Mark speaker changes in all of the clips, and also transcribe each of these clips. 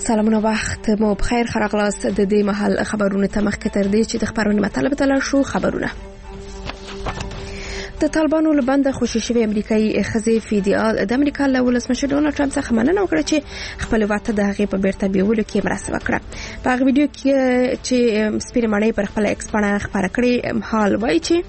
Speaker 1: سلامونه وخت مو بخیر خراغلاست د دې محل خبرونه تمخ کتر دي چې د خبرونه مطلب تل شو خبرونه د طالبانو لبند خوشی شوی امریکایي خزي فیدیال د امریکا له ولسمشر ډونالد ټرمپ څخه مننه وکړه چې خپل واته د هغې په بیرته بیولو کې مرسته وکړه. په هغه ویډیو کې چې سپینې ماڼۍ پر خپل ایکس باندې خبره کړې حال وایي چې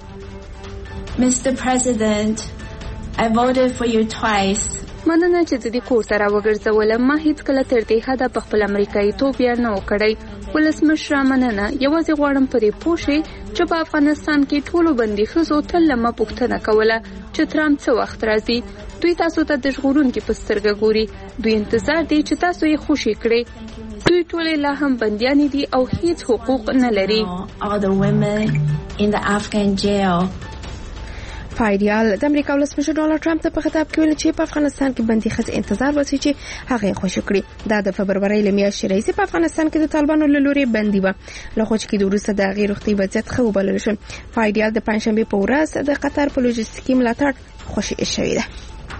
Speaker 2: Mr. President, I voted for you twice.
Speaker 3: مننه چې د دې کور ته راوګرځولم. ما هیڅ کله تر دې حده په خپل امریکایي توب یا نه وکړی. ولسمشر مننه. یوازې غواړم پرې پوه شئ چې په افغانستان کې ټولو بندي ښځو تل له ما پوښتنه کوله چې ټرمپ څه وخت راځي. دوی تاسو ته د ژغورونکي په سترګه ګوري. دوی انتظار دی چې تاسو یې خوشي کړئ. دوی ټولې لا هم بندیانې دي او هیڅ حقوق نه لري.
Speaker 2: All the women in the Afghan jail.
Speaker 1: فایدیال د امریکا ولسمشر ډونالد ټرمپ ته په خطاب کې ویل چې په افغانستان کې بندي ښځې انتظار وسی چې هغه خوشی کړي. دا د فبرورۍ له میاشتې راځي په افغانستان کې د طالبانو له لوري بندي و له خوښ کې د وروسته د غیر روغتي وضعیت خو بلل شو. فایدیال د پنځشنبه په ورځ د قطر په لوجستیکي ملاتړ خوشی شوې ده.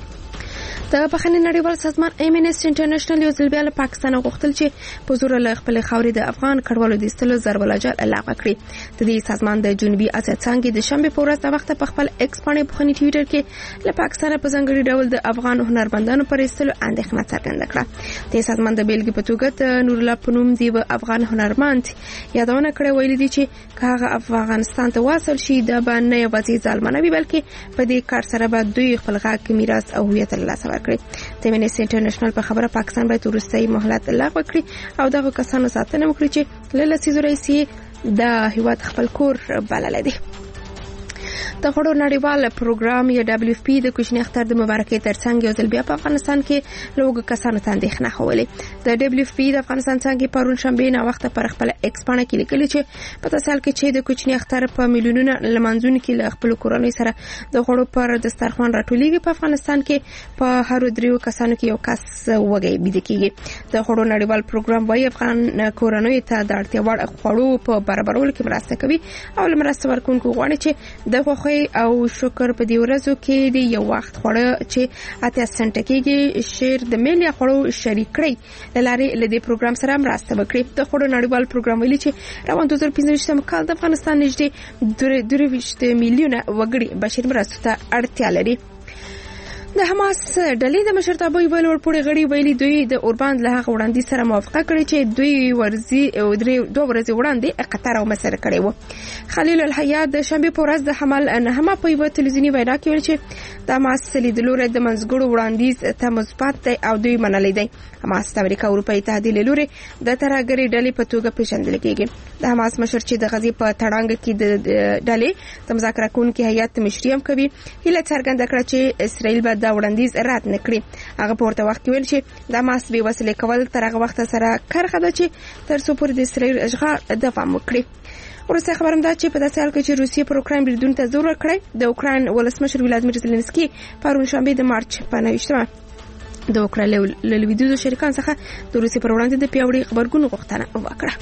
Speaker 1: د بخښنې نړیوال سازمان امنسټي انټرنیشنل یو ځل بیا له پاکستان غوښتل چې په زور له خپل خاورې د افغان کډوالو د ایستلو ضرب الاجل لغوه کړي. د دې سازمان د جنوبي اسیا څنګه د شنبه په ورځ د وخت په خپل ایکس باندې په خني ټویټر کې له پاکستان په ځنګړي ډول د افغان هنرمندانو پر ایستلو اندېښنه څرګنده کړه. د سازمان د بیلګې په توګه د نور الله پنوم دی افغان هنرمند یادونه کړې ویل دي چې هغه افغانستان ته واصل شي د باندې یوازې ځالمنوي بلکې په دې کار سره به دوی خپل غاک میراث او هویت له لاسه ورکړي. د امنسټي انټرنیشنل په خبره پاکستان باید وروستي مهلت لغوه کړي او دغه کسانو ساتنه وکړي چې له لسیزو راهیسې د هیواد خپل کور بلل دي. د غړو نړیوال پروګرام یا دبليو اف پی د کوچنی اختر د مبارکۍ ترڅنګ یو ځل بیا په افغانستان کې لوګ کسانو ته اندېښنه خولې. د دبليو اف پی د افغانستان څنګه پرون شنبه نه وخت پر خپل ایکس باندې کې لیکلي چې په تاسو کې چې د کوچنی اختر په میلیونونو لمانځونکو کې له خپل کورنۍ سره د غړو پر دسترخوان راټولېږي. په افغانستان کې په هر دریو کسانو کې یو کس وګي بيد کېږي. د غړو نړیوال پروګرام وايي افغان کورنۍ ته د اړتیا وړ خوړو په برابرولو کې مرسته کوي او مرسته ورکوونکو غواړي چې د او شکر په دې ورځو کې د یو وخت خوړه چې 80 سنت کېږي شیر د ملي خوړو شریک کړي لاره لدې پروګرام سره مرسته وکړي. د خوړو نړیوال پروګرام ویلي چې روان 2015 کال د افغانستان نږدې 2 میلیونه وګړي بشري مرستو ته اړتیا لري. د حماس ډلې د مشرتابه یو لوړپوړي غړي ویلي دوی د اورباند له هغه وړاندې سره موافقه کړې چې دوی دوه ورځې وړاندې قطر او مصر کړي وو. خلیل الحیا د شنبه په ورځ د حمل انهما په یو تلویزیونی وینا کې ویل چې د حماس لیدلوري د منځګړو وړاندیز ته مثبت دی او دوی منلې دي. حماس د امریکا اروپאי اتحاد لوري د ترهګری ډلې په توګه پیژندل کېږي. د حماس مشر چې د غزي په تړانګ کې د ډلې د مذاکره کوونکي هیئت مشریم کوي هله څرګنده کړه چې اسرائیل به دا وړاندیز رد نکړي. هغه په ورته وخت کې ویل چې د حماس به وسیله کول تر هغه وخت سره کرخه ده چې تر څو پورې د اسرائیل اشغال دوام وکړي. ورسته خبرم ده چې په داسې حال کې چې روسیه پر اوکراین بریدون ته زور ورکړي. د اوکراین ولسمشر ولادیمیر زيلنسکي پرون شنبه د مارچ په 9 د اوکراین له لویدیځو شریکان څخه د روسیې پر وړاندې د پیاوړي خبرګون غوښتنه وکړه.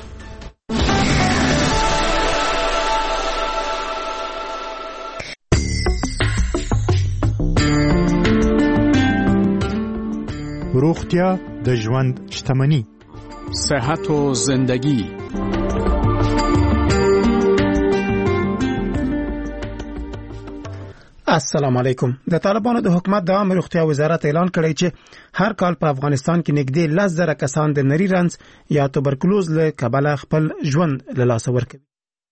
Speaker 4: روغتیا د ژوند شتمنی.
Speaker 5: صحت و زندگی.
Speaker 6: السلام علیکم. د طالبانو د حکومت د عامه روغتیا وزارت اعلان کړی چې هر کال په افغانستان کې نږدې 10,000 کسان د نری رنځ یا توبرکلوز له کبله خپل ژوند له لاسه ورکوي.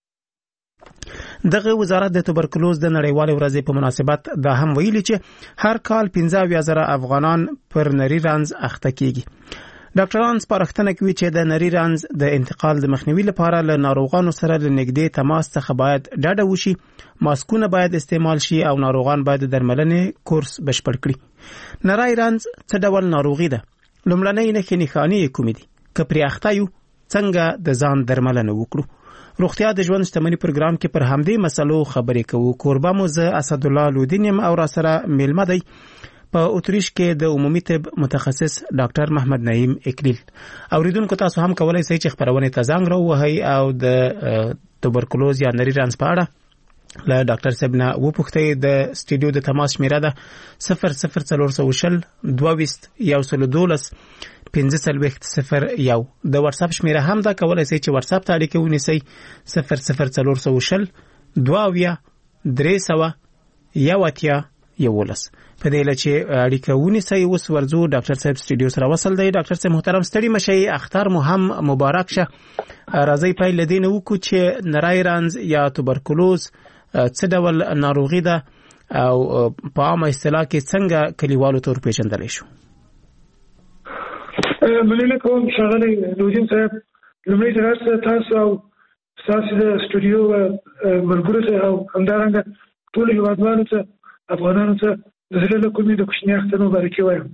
Speaker 6: دغه وزارت د توبرکلوز د نړیوال ورځې په مناسبت دا هم ویلي چې هر کال 15,000 افغانان پر نری رنځ اخته کیږي. ډاکټران سپارښتنه کوي چې د نری رنځ د انتقال د مخنیوي لپاره له ناروغانو سره له نږدې تماس څخه باید ډډه وشي، ماسکونه باید استعمال شي او ناروغان باید د درملنې کورس بشپړ کړي. نری رنځ څه ډول ناروغي ده؟ لومړنۍ نښې کومې دي؟ که پرې اخته یو څنګه د ځان درملنه وکړو؟ روغتیا د ژوند شتمنی پروګرام کې پر همدې مسلو خبرې کوو. کوربه مو زه اسد الله لودینیم او را سره میلمه دی په اتریش کې د عمومي طب متخصص ډاکټر محمد نعیم اکلیل. اوریدونکو تاسو هم کولای شئ چې خبرونه ته زنګ راوهئ او د توبرکلوز یا نری رنځ په اړه له ډاکټر صاحب نه وپوښتې د سټوډیو د تماس شمیره ده 00420 22 112 1501 د واتس اپ شمیره هم دا کولای شئ چې واتس اپ ته اړیکه ونیسئ 00420 22 300 11 په دې لچې اړیکه ونیسئ. اوس ورځو ډاکټر صاحب سټوډیو سره وصل دی. ډاکټر صاحب محترم ستړي مشي، اختر مو هم مبارک شه. راځي په لدین وکړو چې نری رنز یا توبرکلوز څه ډول ناروغي ده او په عامه اصطلاح کې څنګه کلیوالو ته ورپېژندل شو؟
Speaker 7: مننه کوم ښاغلی نورالدین صاحب. لومړی ځل تاسو او تاسو د سټوډیو ملګرو ته او همدارنګه ټول هیوادوالو ته افغانانو ته د زړه له کومې د کوچني اختر مبارکي وایم.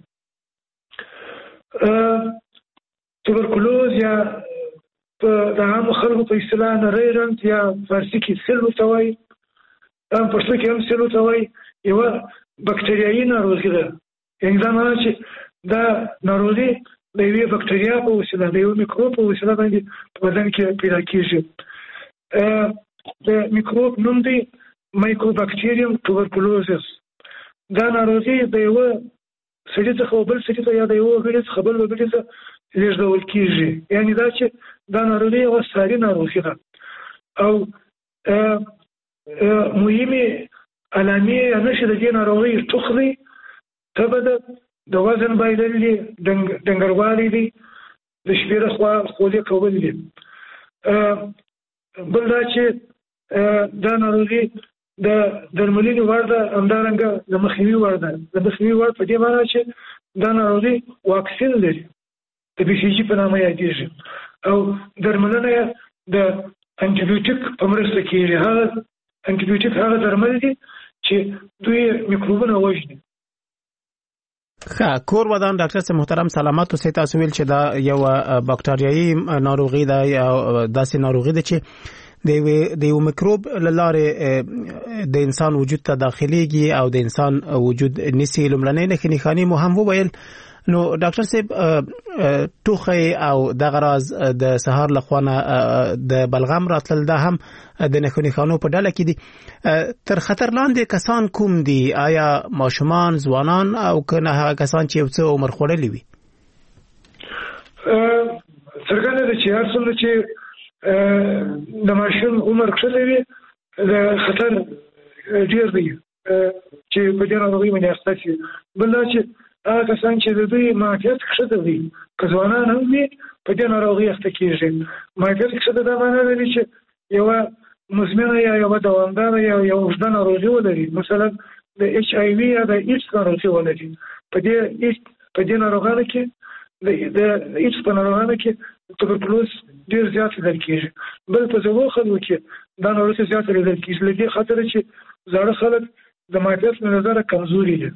Speaker 7: توبرکلوز یا د عامو خلکو په اصطلاح نری رنځ یا فارسي کې سل ورته وایي، هم پښتو کې هم سل ورته وایي، یوه بکټریایي ناروغي ده. یعنې دا معنی چې دا ناروغي د یوې بکټریا په وسیله د یو میکروب په وسیله باندې په بدن کې پیدا کېږي. د میکروب نوم دی مایکوبکټیریم توبرکلوزس. دا ناروغي د یوه سړي څخه بل سړي ته یا د یوه وګړي څخه بل وګړي ته لیږدول کېږي. یعنې دا چې دا ناروغي یوه ساري ناروغي ده او مهمې علامې یا نښې د دې ناروغۍ ټوخ دی، تبه ده، د وزن بایلل دي، ډنګروالی دی، د شپې لخوا خولې کول دي. بل دا چې دا ناروغي د درملنې وړ ده، همدارنګه د مخنیوي وړ ده. د مخنیوي وړ په دې معنی چې دا ناروغي واکسین لري، د بي سي جي په نامه یادېږي او درملنه یې د انټي بیوټیک په مرسته کېږي. هغه انټي بیوټیک هغه درمل دي چې دوی میکروبونه وژني.
Speaker 6: کور ودان ډاکټر صاحب محترم سلامت اوسئ. تاسو ویل چې دا یو بکټریایي ناروغي ده یا داسې ناروغي ده چې د یو میکروب لاره د انسان وجود ته داخليږي او د انسان وجود نسی. لمړنۍ نښانې مو هم وویل. نو ډاکټر صاحب ټوخی او د غراز د سهار لخوانه د بلغم راتل ده هم د نښانو په ډله کې دي. تر خطر لاندې کسان کوم دي؟ آیا ماشومان، ځوانان او کنه هغه کسان چې یو څه عمر خوړلي وي؟
Speaker 7: څرګنده ده چې هر څومره چې د ماشوم عمر کښته وي د خطر ډېر دی چې په دې ناروغۍ باندې اخته شي. بل دا چې هغه کسان چې د دوی معافیت کښته وي، که ځوانان هم وي، په دې ناروغۍ اخته کېږي. معافیت کښته دا معنی لري چې یوه مزمنه یا یوه دوامداره یا یوه اوږده ناروغي ولري، مثلا د ایچ آی وي یا د ایډز ناروغي ولري. په دې ناروغانو کې د ایډز په ناروغانو کې توبرکلوز ډېر زیات لیدل کېږي. بل په زړو خلکو کې دا ناروغي زیات لیدل کېږي له دې خاطره چې زاړه خلک د معافیت له نظره کمزوري دي.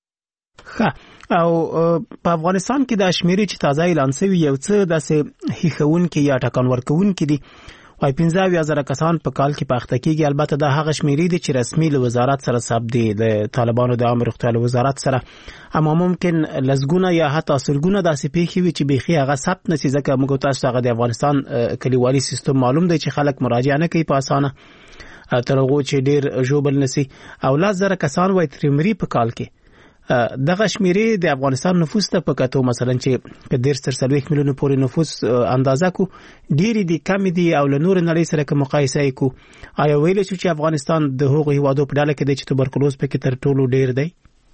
Speaker 6: او په افغانستان کې د شمیرې چې تازه اعلان شوی یو څه داسې هیښوونکي یا ټکان ورکوونکي دي، وايي 15,000 کسان په کال کې پاخته کېږي. البته دا هغه شمیرې دي چې رسمي له وزارت سره ثبت دي، د طالبانو د عامه روغتیا له وزارت سره. اما ممکن لزګونه یا حتی سلګونه داسې پیښې وي چې بيخي هغه ثبت نشي، ځکه موږ تاسو ته د افغانستان کلیوالي سیستم معلوم دی چې خلک مراجعه نه کوي په اسانه، تر هغه چې ډیر ژوبل نشي. او 10,000 کسان وايي ترمري په کال کې. دغه شمیرې د افغانستان نفوس ته په کتو مثلا چې په 1.3 میلیون پورې نفوس اندازه کو ډېری دي کم دي او له نور نړۍ سره که مقایسه کو، آیا ویل شو چې افغانستان د هغو هیوادو په ډله کې دی چې توبرکلوز پکې تر ټولو ډېر دی؟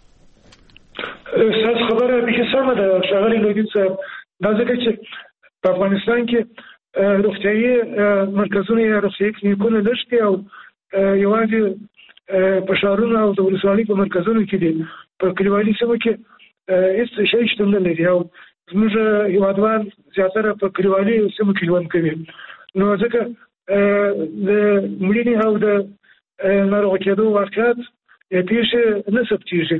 Speaker 7: ساس خبره به سمه ده ښاغلی نورالدین صاحب. دا ځکه چې په افغانستان کې روغتیايي مرکزونه یا روغتیايي کلینیکونه لږ دي او یوازې په ښارونو او د ولسوالۍ په مرکزونو کې دي. په کلیوالي سیمو کې هېڅ شی شتون نه لري او زموږ هېوادوال زیاتره په کلیوالي سیمو کې ژوند کوي. نو ځکه د مړینې او د ناروغه کېدو واقعات یا پیښې نه ثبتېږي.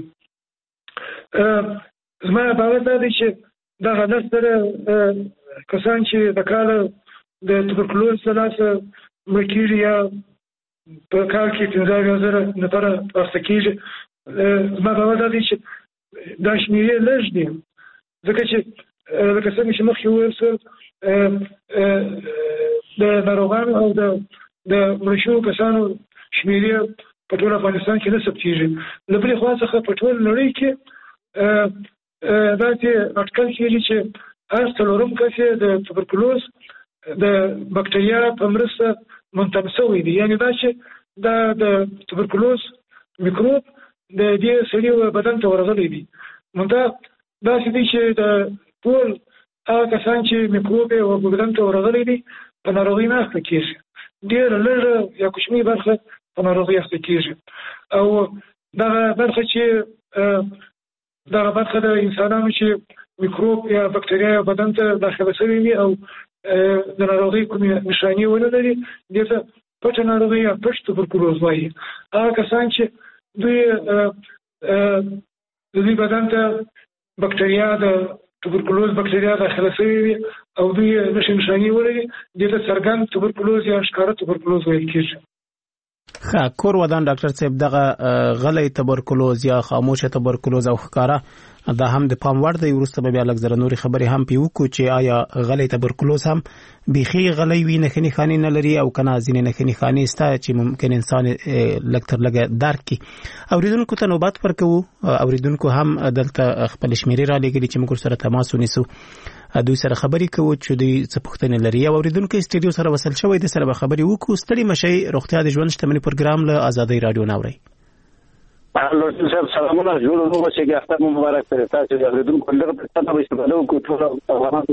Speaker 7: زما باور دا دی چې دغه 10,000 کسان چې د کاله د توبرکلوز له لاسه مړه کېږي یا په کال کې 15,000 نفره اخته کېږي، زما باور دا دی چې دا شمېرې لږ دي، ځکه چې لکه څنګه چې مخکې وویل شول د ناروغانو او د مړه شویو کسانو شمیرې په ټول افغانستان کې نه ثبتېږي. له بلې خوا څخه په ټول نړۍ کې داسې اټکل کېږي چې هر څلورم کس د توبرکلوز د بکټریا په مرسته منتقل شوی دی. یعنې دا چې دا د توبرکلوز میکروب د دې سړي بدن ته ورغلی دی. منتها داسې دی چې د ټول هغه کسان چې میکروب یې بدن ته ورغلی دی په ناروغۍ نه اخته کېږي. ډېره لږه یا کوچنۍ برخه په ناروغۍ اخته کېږي. او دغه برخه چې دغه برخه د انسانانو چې میکروب یا بکټریا بدن ته داخله شوی وي او د ناروغۍ کومې نښانې ونه لري دې ته پټه ناروغي یا پټ توبرکلوز وایي. هغه کسان چې دوی بدن ته بکټریا د توبرکلوز بکټریا داخله شوی وي او دوی نښانې ولري دې ته څرګند توبرکلوز یا ښکاره توبرکلوز ویل کېږي.
Speaker 6: کور ودان ډاکټر صاحب دغه غلی تبرکلوز یا خاموشه تبرکلوز او ښکاره دا هم د پام وړ دی. وروسته به بیا لږ زره نورې خبرې هم پې وکړو چې آیا غلی تبرکلوز هم بیخي غلی وي نښې نښانې نه لري او که نه ځینې نښې نښانې شته چې ممکن انسان لږ تر لږه درک کړي. اوریدونکو ته نوبت ورکوو. اوریدونکو هم دلته خپل شمیرې را لېږلي چې موږ ورسره تماس ونیسو دوی سره خبرې کوو چې دوی څه پوښتنې لري. یو اوریدونکی سټډیو سره وصل شوی دی سره به خبرې وکړو. ستړي مشئ. روغتیا د ژوند شتمني پروګرام له آزادۍ راډیو نه اورئ.
Speaker 8: لوستل صاحب سلامونه جوړ نو چې اختر مبارک پرې تاسو د اوریدونکو لپاره په تاسو باندې کو ټول افغانان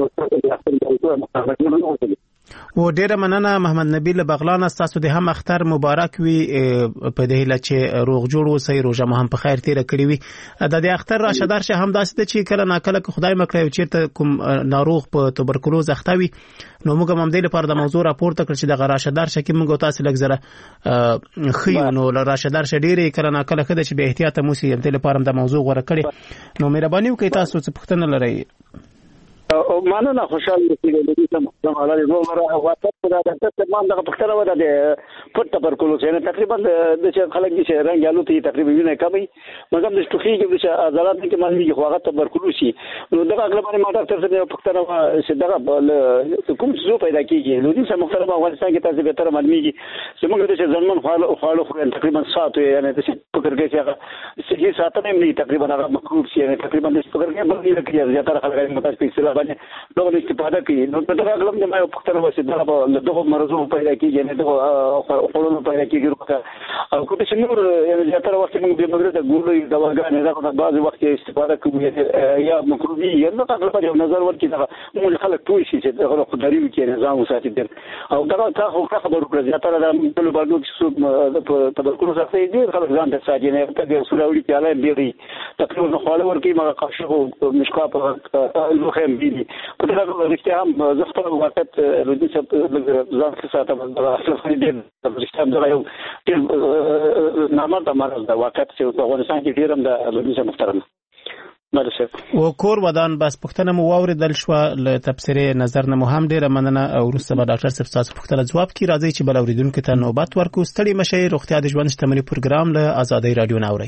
Speaker 8: ورته
Speaker 6: و ډیره مننه محمد نبیل بغلان. تاسو د هم اختر مبارک وي په دې هیله چې روغ جوړ اوسئ روژه مو هم په خیر تیر کړی وي. د اختر راشه درشه هم داسې ده چې کله ناکله خدای مکړي چیرته کوم ناروغ په توبرکلوز اخته وي نو موږ هم دې لپاره د موضوع راپورته کړ چې د راشه درشه کې موږ تاسو لږ زره خيو نو راشه درشه ډیره کله ناکله خدای چې به احتیاط مو سي دې لپاره د موضوع غوړه کړي. نو مهرباني وکړئ تاسو څه پوښتنه لرئ.
Speaker 8: او مننه خوشاله چې د دې سم علاوه نو واسطه دا د تمام دغه پختره ودا د پټ تبرکلوز نه تقریبا د چې خلک چې رنګ یالو ته تقریبا ویني کمی مګم د شتوخي کې چې عضلات کې مالي خو هغه تبرکلوز شي نو دغه اغلبانه ما ډاکټر سره پختره چې دغه کوم څه پیدا کیږي نو دې سم مختلفه افغانستان کې تاسو به تر معلومیږي چې موږ د ځنمن خالو تقریبا ساعت یعنی د فکر کې چې هغه ساعت نه تقریبا هغه مکروب شي تقریبا د فکر کې باندې کې زیاتره خلک متاسفه دغه استفاده کوي. نو په دغه اغلب د ما پختره وسیله په دغه مرزو پیدا کیږي نه دغه خپلونو پیدا کیږي او کوم چې نور یعنی زیاتره وخت موږ د مدرسې ګورلې دواګانې دغه بعض وخت استفاده کوي یا مکروبي یا دغه اغلب یو نظر ورکړي دغه موږ خلک ټول شي چې دغه خداري کې نظام وساتي در او دغه تاسو خبرو کړئ زیاتره د ټول باندې چې څو تبرکلوز اخلي ډیر خلک ځان ته ساتي نه ته د سولوري په اړه ډیري تقریبا خپل ورکی ما قاشو مشکا په لوخم بيدي په دغه رښتیا هم زخته وخت لودي چې ځان څه ساته د اصل دې د رښتیا د یو ټیم نامه د مرز د وخت چې په افغانستان کې ډیرم د لودي څخه محترم
Speaker 6: و کور ودان بس پښتنه مو واوریدل شو له تبصره نظر نه مهم ډیره مننه او وروسته به ډاکټر صاحب تاسو پښتنه جواب کی راځي چې بل اوریدونکو ته نوبت ورکو. ستړي مشئ. روغتیا د ژوند شتمني پروګرام له آزادۍ راډیو نه اورئ.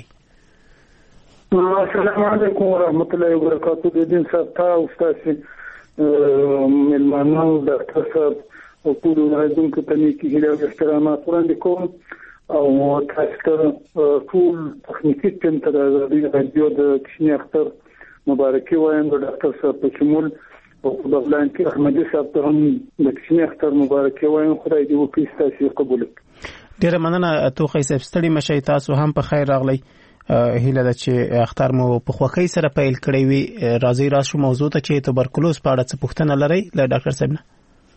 Speaker 9: السلام علیکم ورحمۃ اللہ وبرکاتہ. د دین صاحب او استاد ملمانو ډاکټر صاحب او ټول اوریدونکو ته نیکی هیله او احترامات وړاندې کوم او تاسو ټول تخنیکی ټیم ته د رادیو د کشمیر اختر مبارکي وایم. ډاکټر صاحب په شمول او بغلان کې احمدي صاحب ته هم د کشمیر اختر مبارکي وایم. خدای دې وکړي تاسو قبول کړي.
Speaker 6: ډیره مننه توخی صاحب. ستړي مشئ. تاسو هم په خیر راغلی. هیله ده چې اختر مو په خوښۍ سره پیل کړی وي. راځي راشو موضوع ته چې تبرکلوز په اړه څه پوښتنه لرئ له ډاکټر صاحب نه.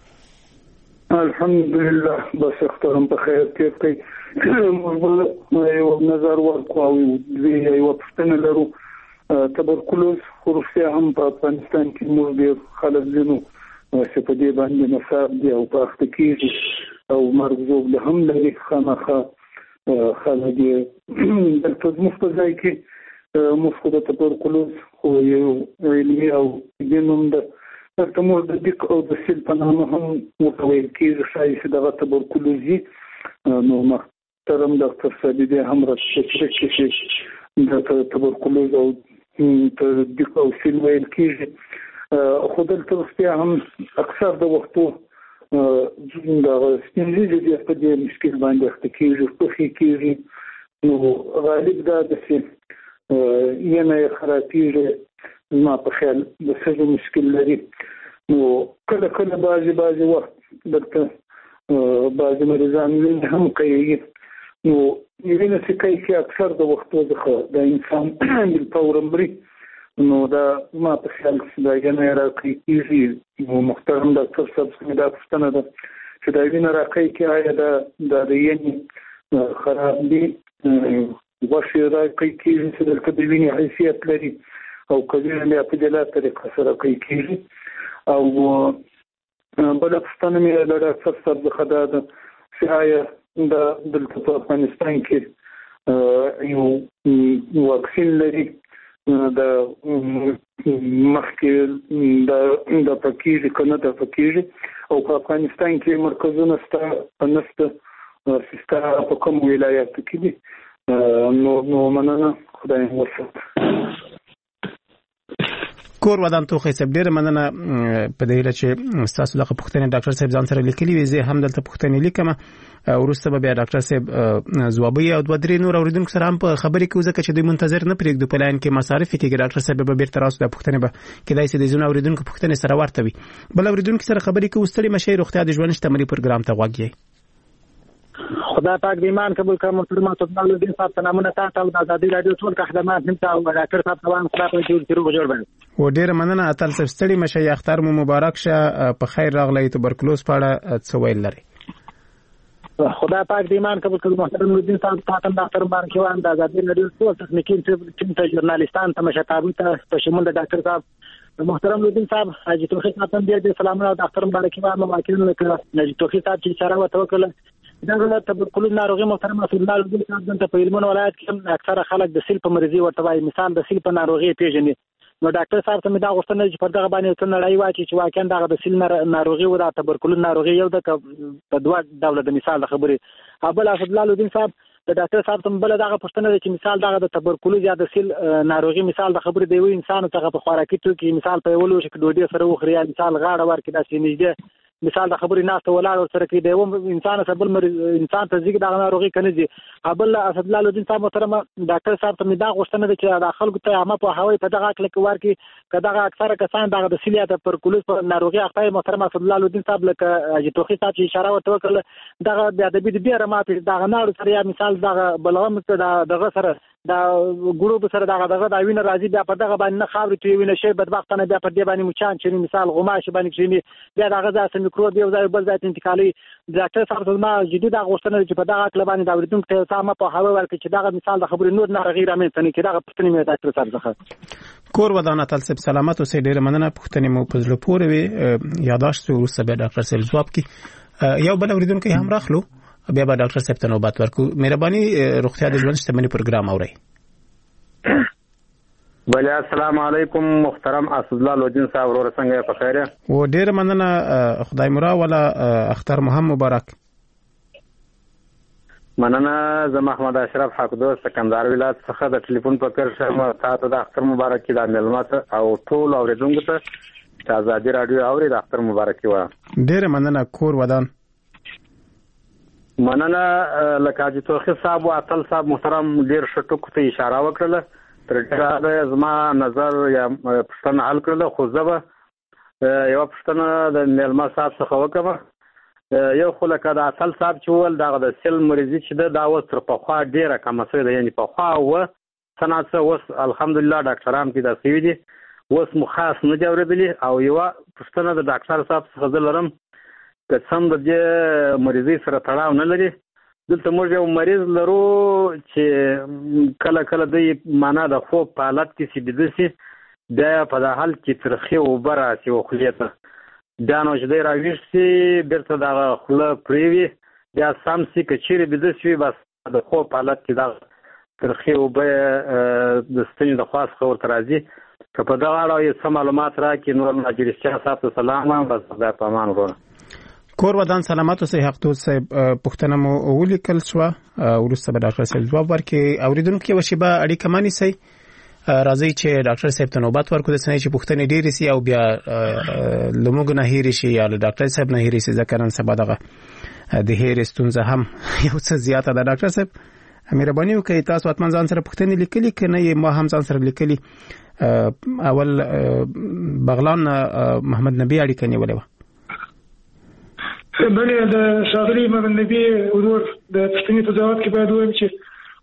Speaker 9: الحمدلله بس اختر هم په خیر تیر کړئ. موږ یو نظر ورکو او یو پوښتنه لرو. تبرکلوز خروجیا هم په افغانستان کې موږ ډېر خلک لرو چې په دې باندې مصاب دي او په اخته کېږي او مرګ زوب هم لري. خامخا خلک دلته زموږ په ځای کې موږ د تبرکلوز خو یو علمي او جنوم ده دلته موږ د دیک او د سیل په نامه هم ورته ویل کېږي ښایي چې دغه تبرکلوزي نو محترم ډاکټر صاحب دې هم راته چې د تبرکلوز او ته دیک او سیل ویل کېږي خو دلته بیا هم اکثر د وختو دا ستونزې د په دې مشکل باندې اخته کېږي پخې کېږي نو غالب دا د ینه خرابېږي ما په خیال د څه مشکل لري نو کله کله بعضي وخت دلته بعضي مریضان هم کوي نو وینه چې کوي اکثر د وختو ځخه د انسان د پاورمري نو دا ما په خیال دا ینه راکېږي نو محترم ډاکټر صاحب څنګه دا پوښتنه ده چې دا وینه راکېږي آیا دا د ینې خراب دي وشي راکېږي چې د وینې حیثیت لري او کله نه په دې طریقه سره کوي او بل پښتنه مې د ډاکټر صاحب خدا ده چې آیا د دلته په افغانستان کې یو واکسین لري د مخکې د پکیږي کنه د پکیږي او په افغانستان کې مرکزونه نشته سیستا په کوم ولایت کې دي نو مننه خدای وسه
Speaker 6: کور ودان توخی صاحب ډیر مننه په دې لاره چې تاسو دغه پوښتنه ډاکټر صاحب ځان سره لیکلي وي زه هم دلته پوښتنه لیکم ورسته به ډاکټر صاحب ځوابي او دوه درې نور اوریدونکو سره هم په خبرې کې ځکه چې دوی منتظر نه پرېږدو په لاین کې مصارف کېږي ډاکټر صاحب به بیرته راوځي د پوښتنه به کېدای شي د ځینو اوریدونکو پوښتنه سره ورته وي بل اوریدونکو سره خبرې کې وستړي مشه روغتیا د ژوند شتمنۍ پروګرام ته غوږی
Speaker 10: خدا پاک دی ایمان قبول کړه محترم عبد الدین صاحب تنامونه تاسو د ازادي رادیو ټول خدمات هم تاسو ډاکټر صاحب توان خدا په جوړ باندې
Speaker 6: و ډیر مننه اتل صاحب ستړي مشه اختر مو مبارک شه په خیر راغلی تبرکلوز پاړه څه ویل لري
Speaker 10: خدا پاک دی ایمان قبول کړه محترم الدین صاحب تاسو ډاکټر باندې وان د ازادي رادیو ټول تخنیکی ټیم ته ژورنالیستان ته مشتابو ته په شمول د ډاکټر صاحب محترم الدین صاحب حاجی توفیق صاحب دې سلامونه ډاکټر باندې وان مواکلین وکړه حاجی توفیق صاحب چې اشاره وکړه دا تبرکلوز ناروغي محترم رسول الله صلی الله علیه وسلم په هلمند ولایت کې اکثره خلک د سیل په مرضی ورته وایي مثال د سیل په ناروغي پیژني نو ډاکټر صاحب ته دا غوښتنه چې په دغه باندې څه نړۍ واچي چې واقعا دغه د سیل ناروغي او د تبرکلوز ناروغي یو د په دوه ډول د مثال د خبرې ابل اسد الله الدین صاحب د ډاکټر صاحب ته بل دغه پوښتنه ده چې مثال دغه د تبرکلوز یا د سیل ناروغي مثال د خبرې دی وي انسان څنګه په خوراکي توکي مثال په ولو چې ډوډۍ سره وخوري یا مثال غاړه ورکړي داسې نږدې مثال د خبرې ناسته ولاړ سره کې دی انسان سره بل انسان ته ځګ د ناروغي کنه دي ابل اسد الله الدین صاحب محترم ډاکټر صاحب ته دا غوښتنه ده چې د خلکو ته عامه په هوای په دغه کله کې ورکي کداغه اکثره کسان دغه د سیلیات تبرکلوز په ناروغي اخته محترم اسد الله الدین صاحب لکه اجي توخي صاحب چې اشاره وکړه دغه د ادبي د ډیره ماته دغه ناړو سره یا مثال دغه بلغم دغه سره دا ګروپ سره دغه د وینه راځي بیا په دغه باندې نه خاورې ته وینه شي بدبختانه بیا په دې باندې مچان چې مثال غماش باندې چې بیا دغه ځاسه میکروب یو ځای بل ځای انتقالي ډاکټر صاحب ما جدي دا غوښتنه چې په دغه کله باندې دا ورېدونکو ته سم په هوا ورکړي چې دغه مثال د خبرې نور نه غیر امن تنه کې دغه پښتني مې ډاکټر صاحب څخه
Speaker 6: کور ودانه تل سلامت او سې ډېر مننه پښتني مو په زړه پورې وي یاداشت ورسره به ډاکټر صاحب جواب کی یو بل ورېدونکو هم راخلو بیا به ډاکټر صاحب ته نوبت ورکو مهرباني روغتیا د ژوند شتمنۍ پروګرام اوري
Speaker 11: بله السلام علیکم محترم اسد الله الدین صاحب ورور څنګه په خیره
Speaker 6: و ډیر مننه خدای مرا ولا اختر مهم مبارک
Speaker 11: مننه زه محمد اشرف حقدوست سکندر ولایت څخه د ټلیفون په کار شم تاسو د اختر مبارک د معلومات او ټول اوریدونکو ته د ازادي رادیو اوري د اختر مبارک و
Speaker 6: ډیر مننه کور ودان
Speaker 11: مننه لکه حاجی توخی صاحب او اتل صاحب محترم ډیر شټو ته اشاره وکړه تر ډیره زما نظر یا پښتنه حل کړل خو زبه یو پښتنه د ملما صاحب څخه وکړه یو خلک د اصل صاحب چې ول دغه د سل مریضي چې دا اوس تر په خوا ډیره کم سره دی یعنی په خوا و صنعت اوس الحمدلله ډاکټران کې د سوي دي اوس مخاص نه دی اوریدلی او یو پښتنه د ډاکټر صاحب څخه دلرم که څم د مریضي سره تړاو نه لري دلته موږ یو مریض لرو چې کله کله د معنا د خوب په حالت کې سي دسي دا په د حال کې ترخی او براسي او خلیته دا نو چې دی راويشتي بیرته د خله پریوي بیا سم سي کچيري دسي بس د خوب په حالت کې دا ترخی او به د ستنې د خاص خبر ترازي که په دا اړه یې سم معلومات راکې نور ماجریسچا صاحب سلام بس د پامان ورو
Speaker 6: کور ودان سلامت او صحت تو صاحب پښتنه مو ولیکل شو ورسته به ډاکټر صاحب جواب ورکړي اوریدونکو کې وشيبه اړیکه مانی سي راځي چې ډاکټر صاحب ته نوبت ورکړو د سنې چې پوښتنې ډېرې سي او بیا لموږ نه هېرې شي یا له ډاکټر صاحب نه هېرې شي ځکه نن سبا دغه د هېرې ستونزه هم یو څه زیاته ده. ډاکټر صاحب مهرباني وکړئ تاسو حتما ځان سره پوښتنې لیکلي که نه ما هم ځان سره لیکلي. اول بغلان محمد نبی اړیکه نیولې وه.
Speaker 7: بله د ښاغلي محمد نبی ورور د پوښتنې په ځواب کې باید ووایم چې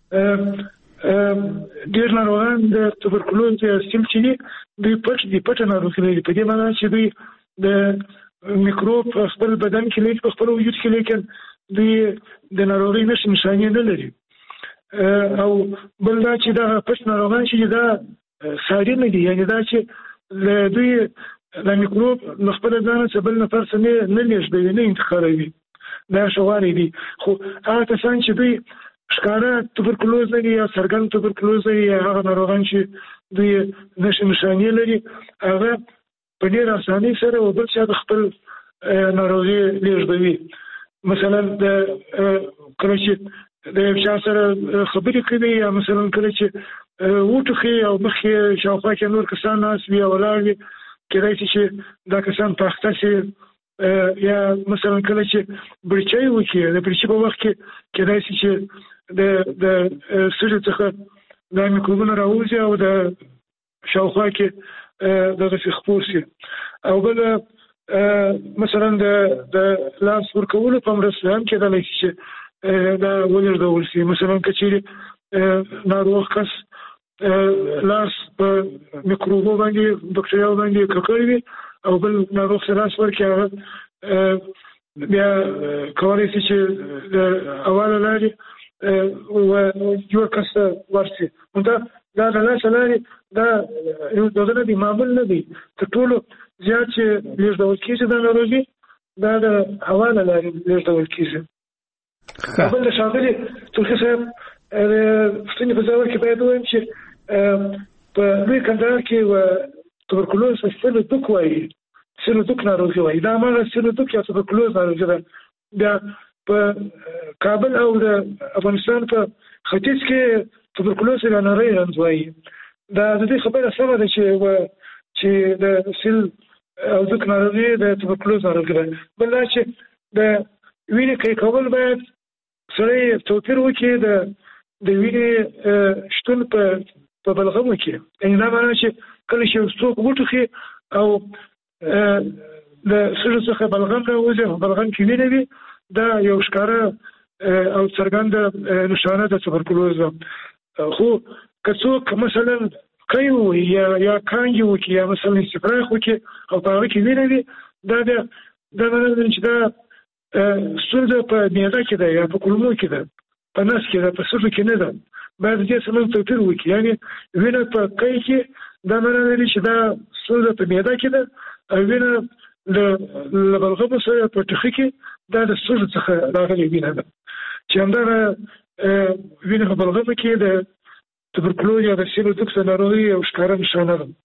Speaker 7: ډېر ناروغان د توبرکلوز سیل چې دي دوی پټه ناروغي لري، په دې معنی چې دوی د میکروب په خپل بدن کې لري، په خپل وجود کې، لیکن دوی د ناروغۍ نښې نه لري. او بل دا چې دا پټ ناروغان چې دا ساري نه دي، یعنې دا چې دوی د میکروب له خپل ځانه څخه بل نفر څخه نه لیږدوي، نه انتقالوي، دا شوارې دي. خو هغه کسان چې دوی ښکاره توبرکلوز لري یا څرګند توبرکلوز لري یا هغه ناروغان چې دوی نښې لري، هغه په ډېر اسانۍ سره او بل چا د خپل ناروغي لیږدوي. مثلا کله چې د یو چا سره خبرې کوي یا مثلا کله چې وټوخي او مخ یې شاوخوا کې نور کسان ناست وي او ولاړ وي، کېدای شي چې دا کسان پاخته شي. یا مثلا کله چې برچۍ وکړي، د برچۍ په وخت کې کېدای شي چې د سږي څخه دا میکروبونه راوځي او د شاوخوا کې دغسې خپور شي. او بل مثلا د لاس ورکولو په مرسته هم کېدلی شي چې دا ولېږدول شي. مثلا که چېرې ناروغ کس لاس په میکروبو باندې بکټریاو باندې ککړ وي او بل ناروغ سره لاس ورکړي، هغه بیا کولی شي چې د اوله لارې یو کس ته ورشي. دا د لاسه لارې دا یو دغه نه دی، معمول نه دی. تر ټولو زیات چې لېږدول کېږي دا ناروغي دا د هوا له لارې لېږدول کېږي. بل د ښاغلي ترخي صاحب پوښتنې په ځواب کې باید ووایم چې په لوی کندهار کې توبرکلوز سیلودوک وایي، سیلودوک ناروغي وایي. دا هماغه سیلودوک یا توبرکلوز ناروغي ده. بیا په کابل او د افغانستان په ختیځ کې توبرکلوز یا نری رنځ وایي. دا د دې خبره سمه ده چې د سیل او دوک ناروغي د توبرکلوز ناروغي ده. بل دا چې د وینې قی کول باید سړی توپیر وکړي د وینې شتون په بلغمو کې. یعنې دا معنی چې کله چې څوک وټوخي او د سږو څخه بلغم راوځي او بلغم کې وینه وي، دا یو ښکاره او څرګنده نښانه د توبرکلوز ده. خو که څوک مثلا قی ووهي یا کانګې وکړي یا مثلا استفراغ وکړي او په هغه کې وینه وي، دا معنی ده چې دا ستونزه په معده کې ده یا په کولمو کې ده، په نس کې ده، په سږو کې نه ده. باید دې سره توپیر وکړي. یعنې وینه په قی کې دا معنی لري چې دا ستونزه په معده کې ده، او وینه له بلغمو سره په ټوخي کې دا د سږو څخه راغلې وینه ده. چې همدغه وینه په بلغمو کې د توبرکلوز یا د سیلودوک ناروغي یو ښکاره نښانه ده.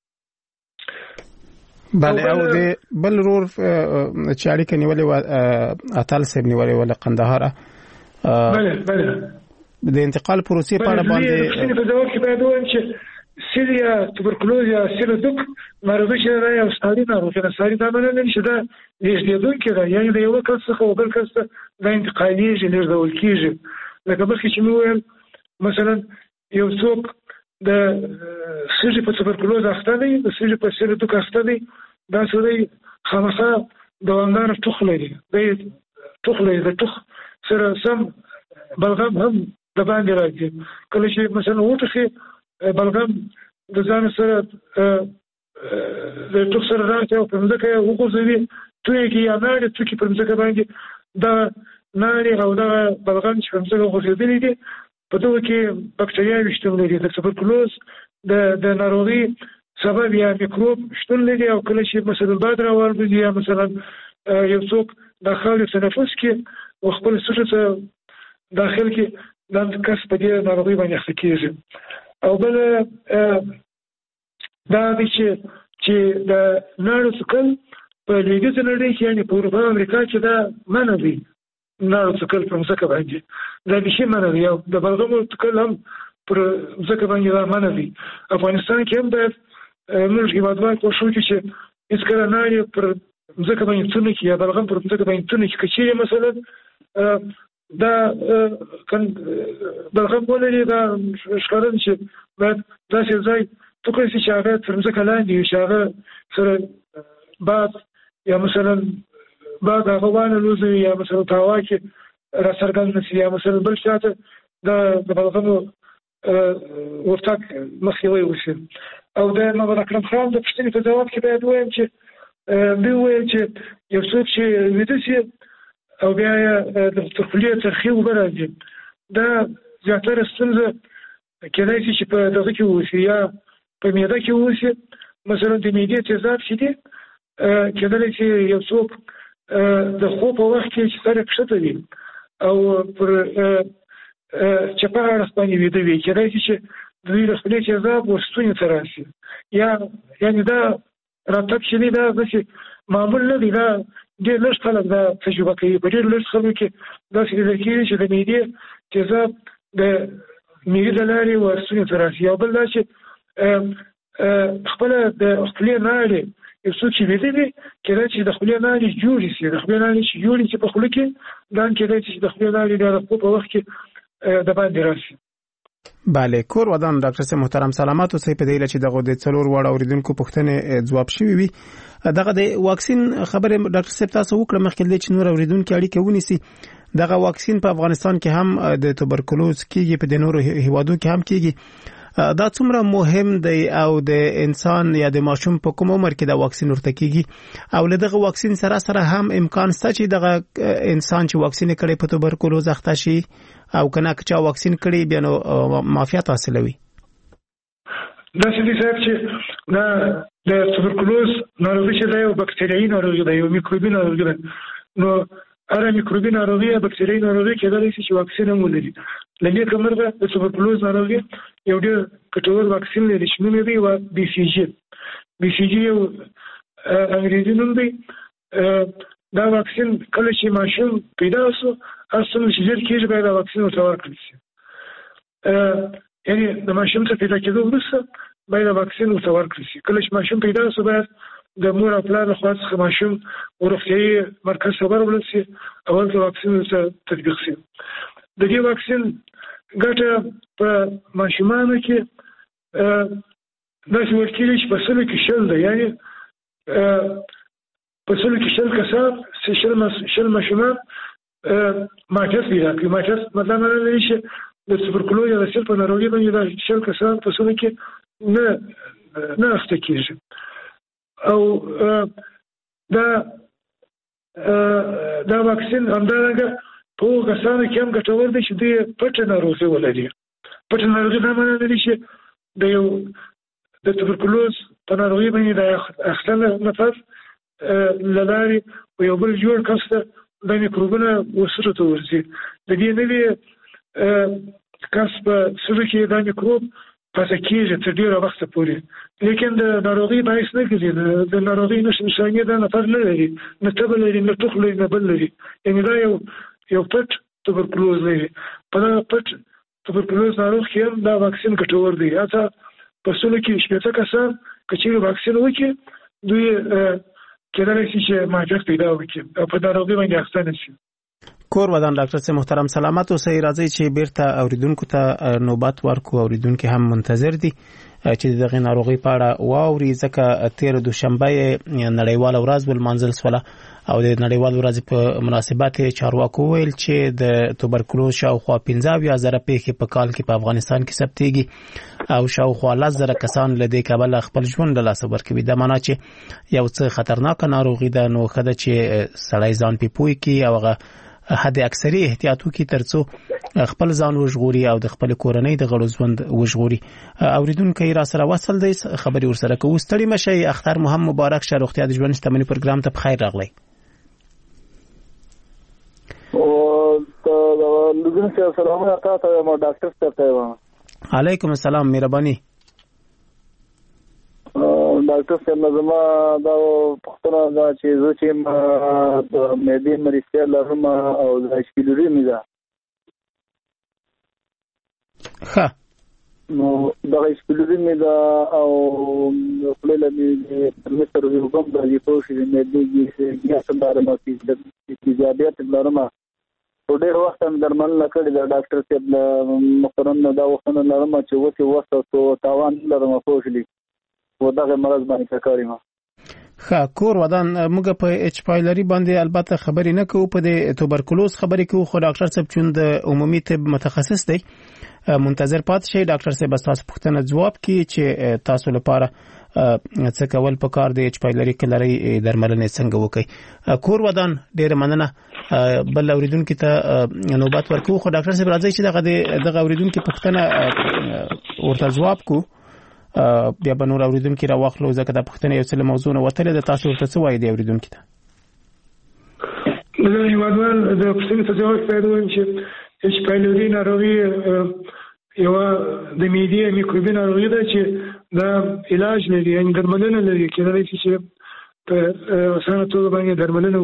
Speaker 6: بله، او د بل رور چې اړیکه نیولې وه اتل صاحب نیولې وه له قندهاره.
Speaker 7: بله
Speaker 6: د انتقال پروسې په اړه باندې
Speaker 7: په ځواب کې باید ووایم چې سیل یا توبرکلوز یا سیلودوک ناروغي چې دا یو ساري ناروغي ده. ساري دا معنی لري چې دا لیږدېدونکې ده، یعنې د یوه کس څخه بل کس ته دا انتقالېږي، لیږدول کېږي. لکه مخکې چې مې وویل مثلا یو څوک د سږي په توبرکلوز اخته دی، د سږي په سیلودوک اخته دی، دا سړی خامخا دوامداره ټوخ لري. ټوخ لري، د ټوخ سره سم بلغم هم د باندې راځي. کله چې مثلا وټوخي بلغم د ځان سره د ټوخ سره راځي او په مځکه یې وغورځوي، تویږي یا ناړې توکي پر مځکه باندې، دغه ناړې او دغه بلغم چې په مځکه غورځېدلي دي په دغه کې بکټریاوې شتون لري. د توبرکلوز د ناروغي سبب یا میکروب شتون لري. او کله چې مثلا باد راوالوځي یا مثلا یو څوک د خاورې تنفس کې او خپل سږو ته داخل کې دا کس په دې ناروغي باندې اخته کېږي. او بل دا دی چې د ناړو څکل په لویدیځه نړۍ کې، یعنې په اروپا او امریکا کې دا منع دی. ناړو څکل په مځکه باندې دا بیخي منع دی. او د بلغمو څکل هم پر ځکه باندې دا منع دي. افغانستان کې هم باید موږ هیوادوال کوشش وکړو چې هیڅ کله نه پر ځکه باندې څونه کې یا بلغم پر ځکه باندې څونه کې کچې مثلا دا بلغم ولري دا ښکارن چې باید داسې ځای توګه چې هغه تر ځکه لاندې چې هغه سره بعد یا مثلا بعد هغه وانه لوزي یا مثلا تاوا کې را څرګند نشي یا مثلا بل شاته د بلغم ورتاک مخیوي وشي. او د محمد اکرم خان د پښتنې په جواب کې باید وایم چې دوی وایي چې یو څوک چې ویده شي او بیا یې د خولې ترخی اوبه راځي دا زیاتره ستونزه کېدای شي چې په دغه کې وشي یا په معده کې وشي. مثلا د معدې تیزاب چې دی کېدای شي یو څوک د خوب په وخت کې چې سره کښته وي او پر چپه اړخ باندې ویده وي کېدای شي چې د دوی د خولې تیزاب ورستونې ته راشي یا یعنې دا راتګ چې دی دا داسې معمول نه دی. دا ډېر لږ خلک دا تجربه کوي. په ډېر لږ خلکو کې داسې لیدل کېږي چې د معدې تیزاب د معدې له لارې ورستونې ته راشي. او بل دا چې خپله د خولې ناړې یو څوک چې ویده وي کېدای چې د خولې ناړې جوړې شي. د خولې ناړې چې جوړې شي په خوله کې دا کېدای چې د خولې ناړې بیا د خوب په وخت کې د باندې راشي.
Speaker 6: بله کور ودان ډاکټر صاحب محترم سلامات اوسئ. په دې لچ دغه د څلور وړ اوریدونکو پوښتنه جواب شوی وي. دغه د واکسین خبره ډاکټر صاحب تاسو وکړه مخکې د چې نور اوریدونکو اړیکه ونیسي. دغه واکسین په افغانستان کې هم د توبرکلوز کېږي په د نورو هیوادو کې هم کېږي. دا څومره مهم دی او د انسان یا د ماشوم په کوم عمر کې دا واکسین ورته کېږي او له دغه واکسین سره هم امکان شته چې دغه انسان چې واکسین کړي په توبرکلوز اخته شي او کنه چې واکسین کړي بیا نو معافیت حاصلوي؟
Speaker 7: دا چې چې د توبرکلوز ناروغي چې دا یو بکتریایي ناروغي ده یو میکروبي ناروغي ده. نو هر میکروبي ناروغي یا بکتریایي ناروغي کېدای شي چې واکسین هم ولري. لکه کومه د توبرکلوز ناروغي یو ډېر کټور واکسین لري چې نوم یې دی بي سي جي. بي سي جي یو انګریزي نوم دی. دا واکسین کله چې ماشوم پیدا شو اصل چې ډېر کېږي باید دا واکسین ورته ورکړل شي. یعنی د ماشوم ته پیدا کېدو وروسته باید دا واکسین ورته ورکړل شي. کله چې ماشوم پیدا شو باید د مور او پلار لخوا څخه ماشوم روغتیايي مرکز ته ورولل شي او هلته واکسین ورته تطبیق شي. د دې واکسین ګټه په ماشومانو کې داسې ویل کېږي چې په سلو کې شل ده. یعنې په سلو کې شل کسان شل ماشومان ماټس پیدا کړي. ماټس مطلب نه لري چې د توبرکلوز یا د سل په ناروغي باندې دا شل کسان په سلو کې نه اخته کېږي. او دا واکسین همدارنګه په کسانو کې هم ګټور دی چې دوی پټه ناروغي ولري. پټه ناروغي دا معنی لري چې د توبرکلوز په ناروغي باندې د اخته نفس له لارې په یو بل جوړ کس ته دا میکروبونه ورسره ته ورځي. د دې نوي کس په سره کې دا میکروب پاتې کېږي تر ډېره وخته پورې. لیکن د ناروغي باعث نه ګرځي. د ناروغي نښانې دا نفر نه لري، نه تبه لري، نه ټوخ لري، نه بل لري. یعنې دا یو پټ توبرکلوز لري. په دغه پټ توبرکلوز ناروغ کې هم دا واکسین ګټور دی. حتی په سلو کې 80 کسان که چېرې واکسین وکړي دوی کېدای شي چې معافیت پیدا وکړي او په ناروغي باندې اخته نه شي.
Speaker 6: کور ودان ډاکټر صاحب محترم سلامات اوسئ. راځي چې بیرته اوریدونکو ته نوبت ورکو. اوریدونکو هم منتظر دي چې دغه ناروغي په اړه واوري ځکه 13 دوشنبه نړیواله ورځ ولمانځل شوه او د نړیوال ورځ په مناسبت چارواکو ویل چې د توبرکلوز شاوخوا 15,000 پیښې په کال کې په افغانستان کې ثبتېږي او شاوخوا 10,000 کسان له دې کبله خپل ژوند له لاسه ورکوي. دا معنی چې یو څه خطرناک ناروغي ده. نو خدای چې سړی ځان پوي کی او هغه حد اکثری احتیاطو کې ترڅو خپل ځان وژغوري او د خپل کورنۍ د غړو ژوند وژغوري. اوریدونکو را سره وصل دی خبري ورسره کوو. ستړي مشي. اختر مهم مبارک شه. روغتیا د ژوند شتمنۍ پروګرام ته بخیر راغلی.
Speaker 9: او لږه سلام تاسو ته ډاکټر صاحب ته
Speaker 6: علیکم السلام. مهرباني
Speaker 9: ډاکټر صاحب زما دا پښتنه دا چې زه چې د مېدې مریضه لرم او د شپېلوري مې ده.
Speaker 6: ښه
Speaker 9: نو دا سپلورینه دا او خپل له مستر یو کوم د دې پوښتنې نه دیږي چې یا څنګه راځي چې زیاتې لرمه په ډېر وخت هم درمل نه کړی د ډاکټر صاحب محترم نه دا وختونه لرمه چې وڅ وخت او تاوان لرمه پوښتنې و دغه مرض باندې کاریم
Speaker 6: کور ودان موږ په اچ پایلری باندې البته خبرې نه کوو په د توبرکلوز خبرې کوو خو ډاکټر صاحب چون د عمومي طب متخصص دی منتظر پات شي ډاکټر صاحب تاسو پوښتنه جواب کړي چې تاسو لپاره څه کول پکار دی اچ پایلری کلري درملنه څنګه وکي کور ودان ډېر مننه بل اوریدونکو ته نوبت ورکو خو ډاکټر صاحب راځي چې دغه اوریدونکو پوښتنه ورته جواب کو بیا به نور اوریدونکو را واخلو ځکه د پښتنې یو څه موضوع نه وتل د تاسو ورته څه وایي دی اوریدونکو ته
Speaker 7: نو یوادوال د پښتنې څه جواب پیدا چې اچ پایلوري ناروغي یو د میډیا میکروبي ناروغي ده چې دا علاج لري یعنی درملنه لري کله چې په اسانه توګه باندې درملنه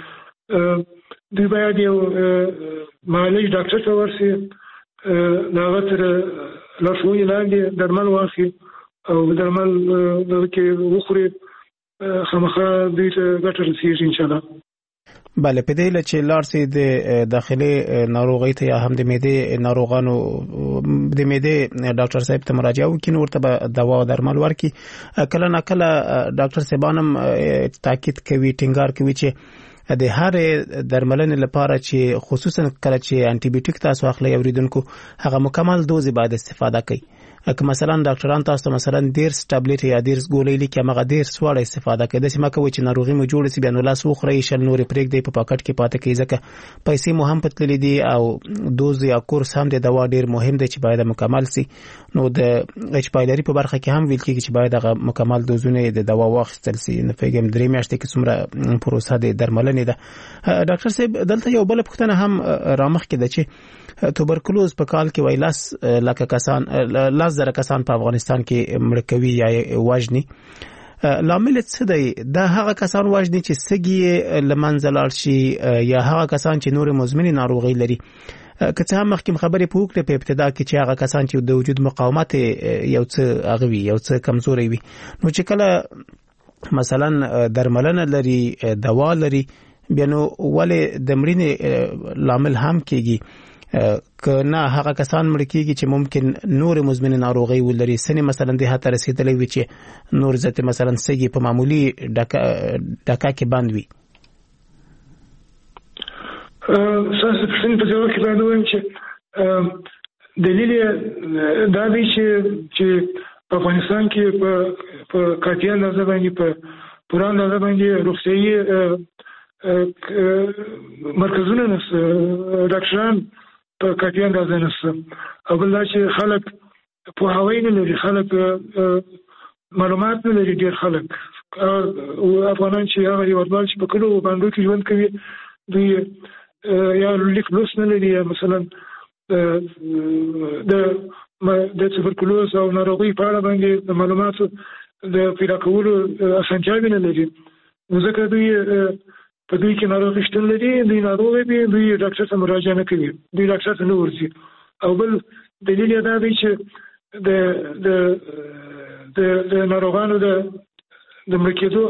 Speaker 7: وشي دوی باید یو معالج ډاکټر ته ورسي دا غتر لارښوونې لاندې درمل واخلي او درمل کې وخوري خامخا دوی ته ګټه رسېږي ان شاء الله
Speaker 6: بله په دې چې لارسي د داخلي ناروغي ته یا هم د معدې ناروغانو د معدې ډاکټر صاحب ته مراجعه وکړي ورته به دوا او درمل ورکړي کله نه کله ډاکټر صاحبانم تاکید کوي ټینګار کوي چې د هر درملنې لپاره چې خصوصا کله چې انټي بیوټیک تاسو اخلي اوریدونکو هغه مکمل دوز باید استفاده کوي که مثلا ډاکټران تاسو مثلا ډیر ټابلیټ یا ډیر ګولۍ لیکي هغه ډیر سوړ استفاده کوي د سیمه کوي چې ناروغي مو جوړ سي بیا نو لاس وخوري شل نور پرېګ دی په پاکټ کې پاتې کوي ځکه پیسې مو هم پتلې دي او دوز یا کورس هم د دوا ډیر مهم دی چې باید مکمل سي نو د اچ پایلری په برخه کې هم ویل کېږي چې باید هغه مکمل دوزونه د دوا واخیستل سي نه فګم درې میاشتې کې څومره پروسه د درملنې ده ډاکټر صاحب دلته یو بل پوښتنه هم رامخ کې ده چې توبرکلوز په کال کې وایلاس لکه کسان لاس زره کسان په افغانستان کې مړ کوي یا وژني لامل څه دی دا هغه کسان وژني چې سګي لمنځه لاړ شي یا هغه کسان چې نور مزمنې ناروغي لري که څه هم مخکې خبرې پوکړه په ابتدا کې چې هغه کسان چې د وجود مقاومت یو څه اغوي یو څه کمزوري وي نو چې کله مثلا درملنه لري دوا لري بیا نو ولې د مړینې لامل هم کېږي که نه هغه کسان مړ کېږي چې ممکن نور مزمن ناروغي ولري سنې مثلا د هاته رسیدلې وي چې نور ځته مثلا سګي په معمولی ډکا کې بند وي
Speaker 7: ساسه پښتنې په ځواب کې باندې وایم چې دلیل دا دی چې په افغانستان کې په کاتیا اندازه باندې په پوره اندازه باندې روغتیايي مرکزونه ډاکټران په کافي اندازه نشته او بل دا چې خلک په هوای نه لري خلک معلومات نه لري ډېر خلک او افغانان چې هغه یوازې چې په کلو باندې کې ژوند کوي دوی یا لیک لوس نه لري مثلا د توبرکلوز او ناروغي په اړه باندې د معلوماتو د پیدا کولو اسانتیاوې نه لري نو ځکه دوی په دوی کې ناروغي شتون لري دوی ناروغ وي دوی ډاکټر ته مراجعه نه کوي دوی ډاکټر ته نه ورځي او بل دلیل دا دی چې د ناروغانو د مړ کېدو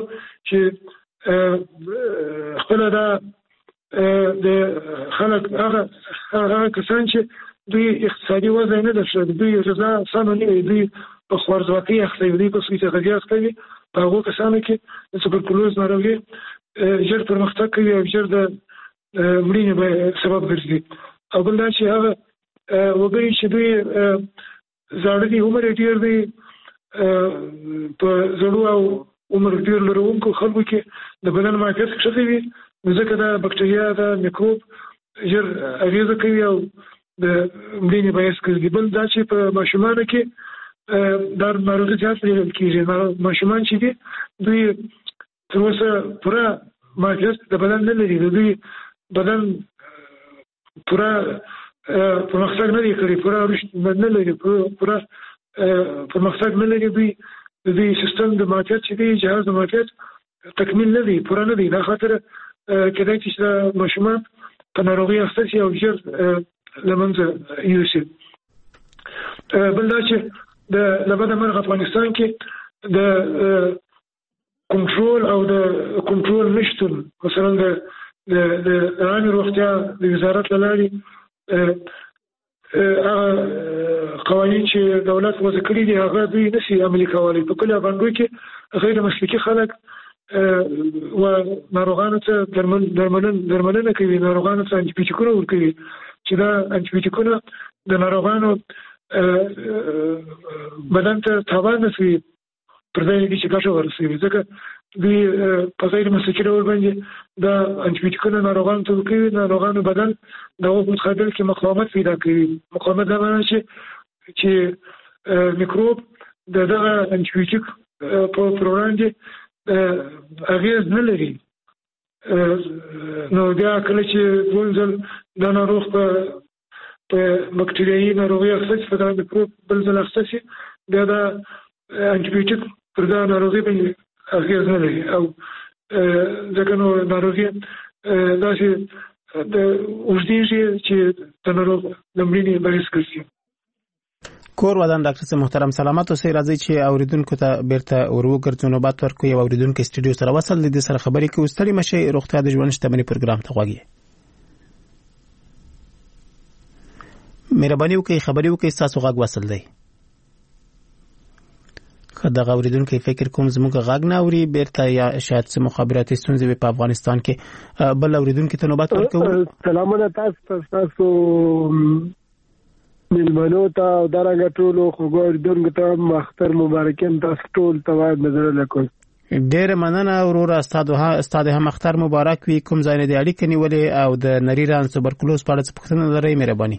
Speaker 7: چې خپل دا د خلک هغه کسان چې دوی اقتصادي وضع نه درلود دوی غذا سم نه دوی په خوارځواکۍ اخته دوی په سویت غذا کوي په هغو کسانو کې د توبرکلوز ناروغي ژر پرمختګ کوي او ژر د مړینې سبب ګرځي او بل دا چې هغه وګړي چې دوی زاړه دي عمر یې ډېر دی په زړو او عمر ډېر لرونکو خلکو کې د بدن معافیت ښه وي نو ځکه دا بکټریا دا میکروب ژر اغېزه کوي او د مړینې باعث ګرځي بل دا چې په ماشومانو کې دا ناروغي زیات لیدل کېږي ماشومان چې دي دوی تر اوسه پوره معافیت د بدن نه لري دوی بدن پوره پرمختګ نه لري کړی پوره رشد نه لري پوره پرمختګ نه لري دوی سیستم د معافیت چې دی جهاز د معافیت تکمیل نه دی پوره نه دی دا خاطر کېدای چې ماشومان په ناروغي اخته شي او ژر له منځه یوسي بل دا چې د لبد مرغ افغانستان کې د کنټرول او د کنټرول نشتون مثلا د عامه روغتیا د وزارت لاري قوانين چې دولت وضع کړی دي هغه دوی نشي عملي کولای. په کله باندې کې غیر مسلکي خلک و ناروغانو ته درملنه کوي، ناروغانو ته انټيبیوټیکونه ورکوي چې دا انټيبیوټیکونه د ناروغانو بدن ته تاوان نشي پر ځای کې چې ګټه ورسوي. ځکه دوی په غیر مسلکي ډول باندې دا انټيبیوټیکونه ناروغانو ته ورکوي، ناروغانو بدن د هغو په مقابل کې مقاومت پیدا کوي. مقاومت دا معنی چې میکروب دغه انټيبیوټیک په وړاندې اغیز نه لري. نو بیا کله چې ځل د ناروغ په بکټریايي ناروغي اخته په دا میکروب بل ځل اخته شي بیا دا انټيبیوټیک پر دا ناروغي باندې اغیز نه لري او ځکه نو ناروغي داسې د اوږدېږي چې د ناروغ د مړینې باعث ګرځي.
Speaker 6: کور ودان ډاکټر صاحب محترم سلامت اوسئ. راځي چې اوریدونکو ته بیرته ورو نوبت ورکړو. یو اوریدونکو استودیو سره وصل دي سره خبرې کوي. ستړي مشه روغتیا د ژوند شتمنۍ پروګرام ته غواړي. مهرباني وکړئ خبرې وکړئ تاسو غږ وصل دی. خدای اوریدونکو فکر کوم زموږ غږ نه اوري بیرته یا شاید څه مخابراتي ستونزې په افغانستان کې بل اوریدونکو ته نوبت ورکړو.
Speaker 12: سلامونه تاسو ملمنو ته او درنګ ټولو خوګوردونکو ته مختر مبارکین تاسو ټول ته نظر لکوم.
Speaker 6: ډېر مننه وروره استاد هم اختر مبارک وي. کوم ځای نه دی اړیکه نیولې او د نری رانز توبرکلوز په اړه څه پوښتنه لرئ مهرباني؟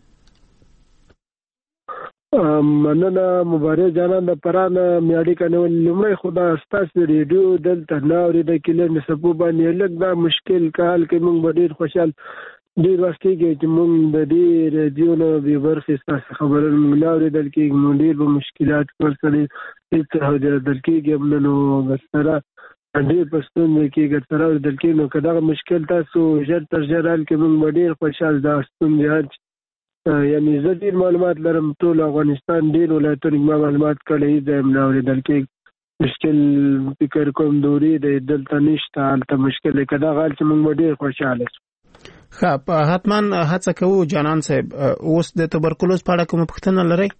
Speaker 12: مننه مبارک جانان د پرانه میاړي کنه لمړی خدا ستاسو ریډیو دلته ناوري د کله نسبو باندې لږ دا مشکل کال کې موږ ډېر خوشحال ډېر وخت کې چې موږ د دې ریډیو نه به برخه تاسو خبرونه ناوري دل کې موږ ډېر به مشکلات ورسره هیڅ هدا دل کې نو غسره ډېر پښتون کې غسره دل کې نو کدا مشکل تاسو ژر تر ژر کې موږ ډېر خوشحال داستون دی. یعنی زه ډېر معلومات لرم ټول افغانستان ډېر ولایتونو معلومات کړي دي ناوري دل کې مشکل فکر کوم دوري د دلته نشته البته مشکل کدا غال چې موږ ډېر خوشاله
Speaker 6: حتما هڅه کوو جانان صاحب. اوس د توبرکلوز په اړه کوم پوښتنه لرئ؟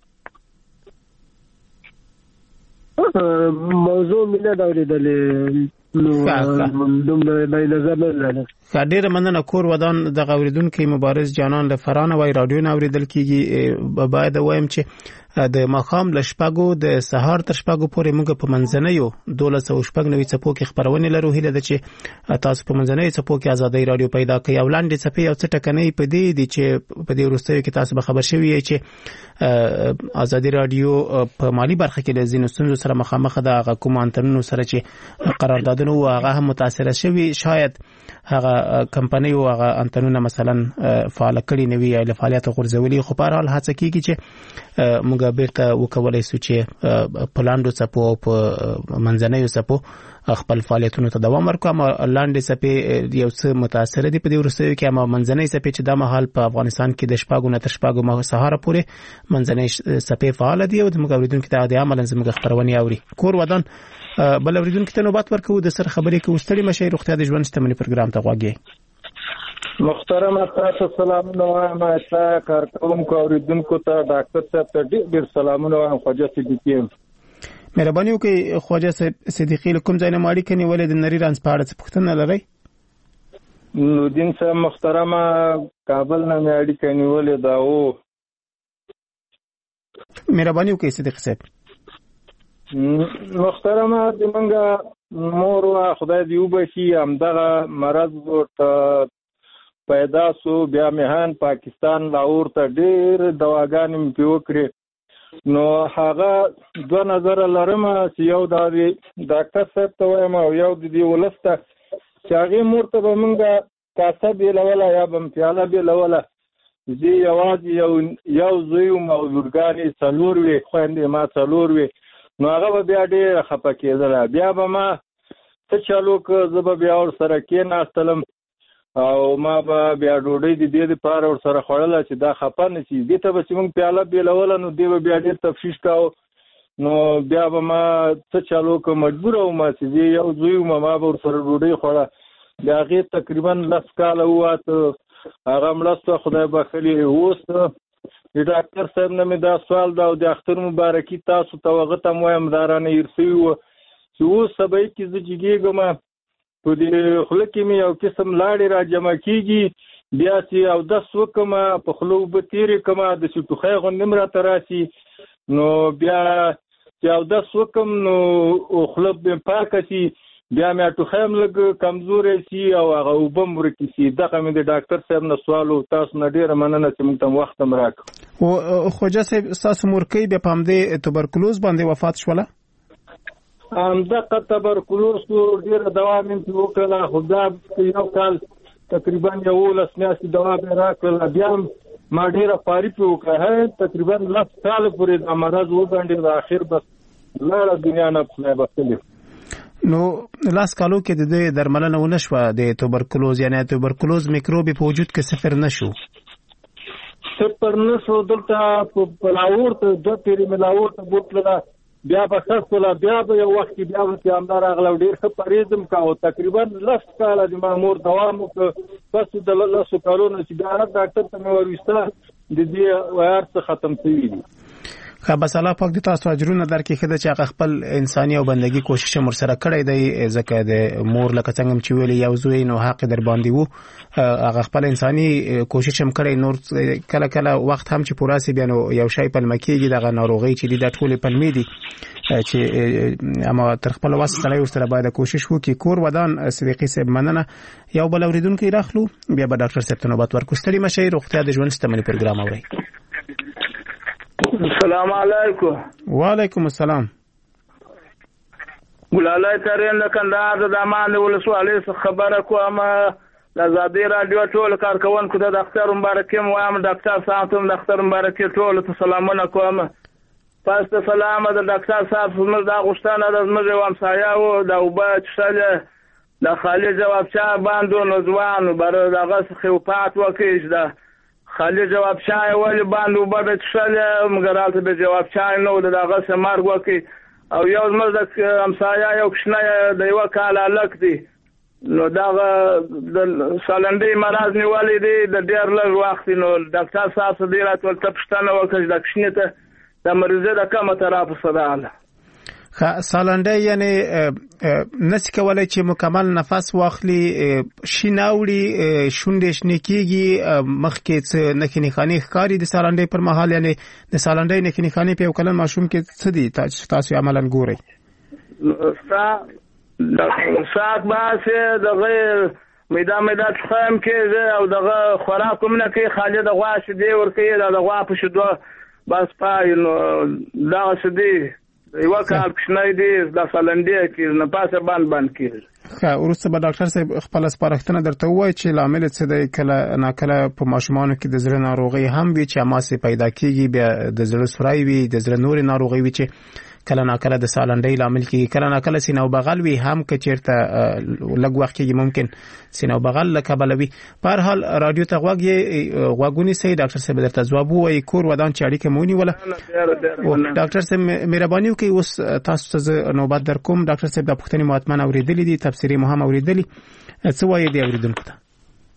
Speaker 12: موضوع مینه دا ورېدلې نو دومره نظر نه لرم.
Speaker 6: ډېر مننه. کور ودان د اوریدونکو مبارز جانان له فرانه وای رادیو نه اوریدل کیږي. باید وایم چې د ماخام ل شپږو د سهار تر شپږو پورې موږ په منځنیو 1290 څپو کې خبرونه لرو. هیله ده چې تاسو په منځنیو څپو کې ازادي رادیو پیدا کړئ. اولانډې څپې او څه ټکنۍ په دې دي چې په دې وروستیو کې تاسو به خبر شوي چې ازادي رادیو په مالی برخه کې د ځینو ستونزو سره مخامخ ده. هغه کوم انتنونو سره چې قراردادونه هغه هم متاثر شوي، شاید هغه کمپنۍ او هغه انتنونه مثلا فعال کړي نه وي یا فعالیت غورځولي. خو په هر حال هڅه کیږي چې موږ بیرته وکولای شو چې په لاندو څپو او په منځنیو څپو خپل فعالیتونو ته دوام ورکړو. اما لاندې څپې یو څه متاثر دي په دې وروستیو کې، اما منځنۍ څپې چې د مهال په افغانستان کې د شپږو نه تر شپږو ماه سهار پورې منځنۍ څپې فعال دي او د موږ اوریدونکو ته د عملاً زموږ خبرونه اوري. کور ودان بل اوریدونکو ته نوبت ورکوو. د سر خبرې کوو. ستړي مشه روغتیا د ژوند شتمنۍ پروګرام ته غواړي.
Speaker 13: محترم تاسو سلامونه وایم تاسو کارکونکو اوریدونکو ته ډاکټر صاحب ته ډېر سلامونه وایم. خواجه صدیقی
Speaker 6: مهرباني وکړئ. خواجه صدیقی کوم ځای نه ماړي کني ولې د نری رانز په اړه څه پوښتنه لرئ؟
Speaker 13: نورالدین صاحب محترمه کابل نه ماړي کني ولې دا و
Speaker 6: مهرباني وکړئ صدیق صاحب.
Speaker 13: محترمه د منګه مور خدای دې وبخي همدغه مرض ورته پیدا سو. بیا مهان پاکستان لاهور ته ډېر دواګانې مې وکړې. نو هغه دوه نظر لرم چې یو د ډاکټر صاحب ته وایم او یو د دې ولسته چې هغې مور ته به مونږ کاسه بیلوله یا به م پیاله بیلوله. زه یوازې یو زوی وم او لورګانې څلور وې، خویندې ما څلور وې. نو هغه به بیا ډېره خفه کېدله. بیا به ما څه چالو که زه به بیا ورسره کېناستلم او ما به بیا ډوډۍ د دې لپاره ور سره خوړله چې دا خپه نه شي. دې ته به چې موږ پیاله بیلوله نو دی به بیا ډېر تفتیش کاوه. نو بیا به ما څه چالو که مجبوره وم چې زه یو زوی وم ما به ورسره ډوډۍ خوړه. د هغې تقریبا 10 کاله وواته هغه مړه شوه خدای بخښلي. اوس د ډاکټر صاحب نه مې دا سوال ده او د اختر مبارکي تاسو ته هغه ته م وایم دا رانه هېر سوي وه چې اوس سبا کې زه جګېږم په دې خوله کې مې یو قسم لاړې را جمع کېږي بیا چې اودس وکړم په خوله اوبه تېرې کړم داسې ټوخی غوندې م راته راشي. نو بیا چې اودس وکړم نو خوله مې پاکه شي بیا مې ټوخی هم لږ کمزوری شي او هغه اوبه م ورکې شي. دغه مې د ډاکټر صاحب نه سوال و. تاسو نه ډېره مننه چې موږ ته وخت هم راکړو.
Speaker 6: خواجه صاحب ستاسو مورکۍ بیا په همدې تبرکلوز باندې وفات شوله؟
Speaker 13: همدغه تبرکلوز ډېره دوا مې پرې وکړله خو دا یو کال تقریبا 11 میاشتې دوا مې راکړله. بیا هم ما ډېره خواري پرې وکړه. تقریبا 10 کاله پورې دا مرض وګنډېد. اخر بس لاړه دنیا نه خدای بخښلي.
Speaker 6: نو 10 کالو کې د دې درملنه ونه شوه د توبرکلوز یعنی توبرکلوز میکروب په وجود کې صفر نشو؟
Speaker 13: صفر نشو. دلته په لاهور ته 2 پیرې مې لاهور ته بوتله بیا به ښه شوله. بیا به یو وخت کې بیا به همدا راغله ډېر ښه پرهیز م کاوه. تقریبا 10 کاله د ما مور دوام وکړه. بس د 10 کالو نه چې بیا ډاکټر ته مې وروسته د دې ویار څه ختم شوي دي.
Speaker 6: ښه بس الله پاک د تاسو اجرونه درکړي ښه ده چې هغه خپل انساني او بندګي کوشش هم ورسره کړی دی ځکه د مور لکه څنګه چې ویلې یو زوی نو حق در باندې وو هغه خپل انساني کوشش هم کړی. نور کله کله وخت هم چې پوره سي بیا نو یو شی پلمه کېږي دغه ناروغۍ چې دي د ټولې پلمې دي چې اما تر خپل وس سره ورسره باید کوشش وکړي. کور ودان صدیقي صاحب مننه. یو بل اوریدونکو راخلو بیا به ډاکټر صاحب ته نوبت ورکړو. ستړي مشئ. روغتیا د ژوند شتمني پروګرام اورئ.
Speaker 14: السلام علیکم.
Speaker 6: وعلیکم السلام.
Speaker 14: ګلالای ترين د کندهار د دامان ولسوالۍ څخه خبره کوم. د ازادي رادیو ټول کارکونکو د ډاکټر مبارکي وایم. ډاکټر صاحب ته ډاکټر مبارکي ټول ته سلامونه کوم. پس ته سلام د ډاکټر صاحب زموږ د غوښتنه د زموږ ومسایا او د وبا چشله د خالي جواب چا باندې نوځوان بر دغه څخه پات وکیش ده خالي جواب چای ولې باندې وبد چشله مګراته به جواب چای نو دغه سمار وکي او یو زموږ د همسایا یو کښنه د یو کال الک دی نو دا د سالندې مرز نیولې دی د ډیر لږ وخت نو ډاکټر صاحب دې راټول تپښتنه وکړه د کښنه ته د مریضه د کومه طرف صداله
Speaker 6: سالنډي یعنی نس کولای چې مکمل نفس واخلي شیناوړي شونډې شنې کیږي مخکې څه نخني خاني ښکاری د سالنډي پر مهال یعنی د سالنډي نخني خاني په کلن ماشوم کې څه دي تاسو عملاً ګورئ
Speaker 14: ساعت باسه دغه میدا څخم کې او دغه خوراک کوم نه کې خالد غواش دی ورکې د غوا په شدو بس پای نو دا څه دی یو کال کښنای دی د سالنډي کې نه پاسه باندې کېږي
Speaker 6: ښه ورسته به ډاکټر صاحب خپل سپارښتنه درته وایي چې لامل څه دی کله ناکله په ماشومانو کې د زړه ناروغي هم وي چې اماسه پیدا کیږي بیا د زړه سورای وي د زړه نور ناروغي وي چې کله ناکله د سالنډي لامل کیږي کله ناکله سینه او بغل وي هم که چیرته لږ وخت کې ممکن سینه او بغل لکبلوي په هر حال رادیو ته غوږونی سي ډاکټر صاحب درته ځواب وایي کور ودان چې اړیکه مونی ولا ډاکټر صاحب مهرباني وکړئ اوس تاسو ته نوبت در کوم ډاکټر صاحب د پښتني مهاتمن اوریدلې دي تفسیری مهم اوریدلې څه وایي دی اوریدونکو ته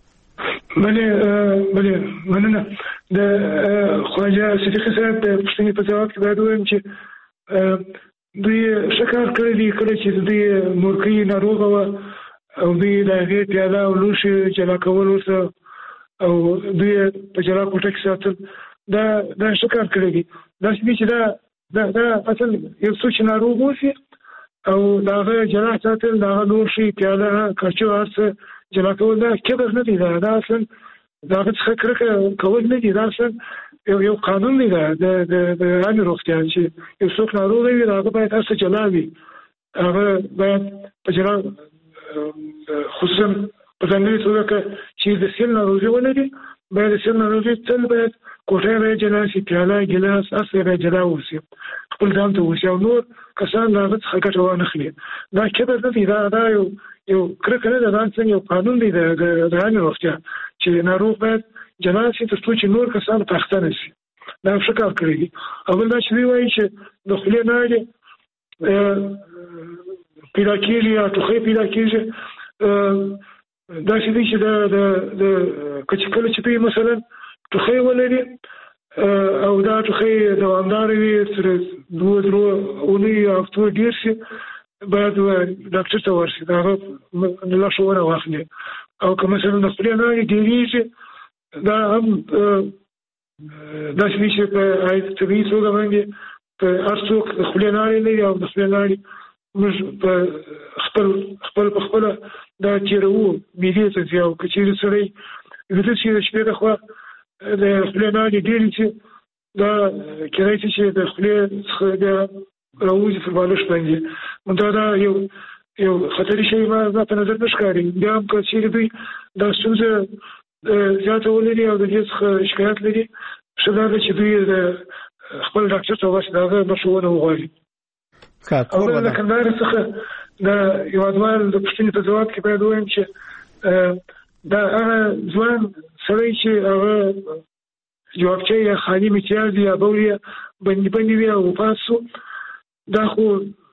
Speaker 7: بله مننه د خواجه صدیقي صاحب د پښتني په ځواب کې باید وایم چې دوی شکر کړی دی کله چې دوی مورکۍ ناروغه وه او دوی د هغې پیاله او لوښي جلا کول ورسره او دوی په جلا کوټه کې ساتل دا شکر کړی دی داسې دی چې دا اصل یو څوک چې ناروغ اوسي او د هغه جلا ساتل د هغه لوښي پیاله کاچو هر څه جلا کول دا کبر نه دی دا اصلا د هغه څخه کرکه کول نه دی دا اصلا یو قانون دی د عامې روغتیا چې یو څوک ناروغ وي هغه باید هر څه جلا وي هغه باید په جلا خصوصا په ځانګړې توګه چې د سل ناروغي ولري باید د سل ناروغي تل باید کوټه باید جلا شي پیاله ګیلاس هر څه باید جلا اوسي خپل ځان ته اوسي او نور کسان د هغه څخه ګټه وانخلي دا کبر نه دی دا یو کرکه نه ده څنګه یو قانون دی د عامه روغتیا چې ناروغ باید جلا شي تر څو چې نور کسان پاخته نشي دا څه کار کوي او بل دا چې وایي چې د خپل نه دی پیدا کېږي یا ټوخی پیدا کېږي دا چې د کچکل چې په مثلا ټوخی ولري او دا ټوخی دوامدار وي تر 2 اونۍ او څو ډیر شي باید ډاکټر ته ورشي دا لارښوونه واخلي او که مثلا د خپل نه ډیریږي دا هم دا چې په طبیعي توګه باندې په هر څوک خپل نه لري او د خپل نه موږ په خپل دا تیرو میډیا ته ځو کچېر سره د دې چې شپې د خو د خپل نه ډیری چې دا کېدای چې د خپل څخه راوځي په بالښت باندې دا یو خطري شی ما په نظر نشکاري بیا هم که چیرې دوی دا ستونزه زیاته ولري او د دې څخه شکایت لري ښه دا ده چې دوی د خپل ډاکټر ته ورشي د هغه مشوره وغواړي او بل د کندهار څخه د هېوادوال د پوښتنې په ځواب کې باید ووایم چې دا هغه ځوان سړی چې هغه جوابچی یا خالي امتیاز یا بول یې بندي وي او وفات شو دا خو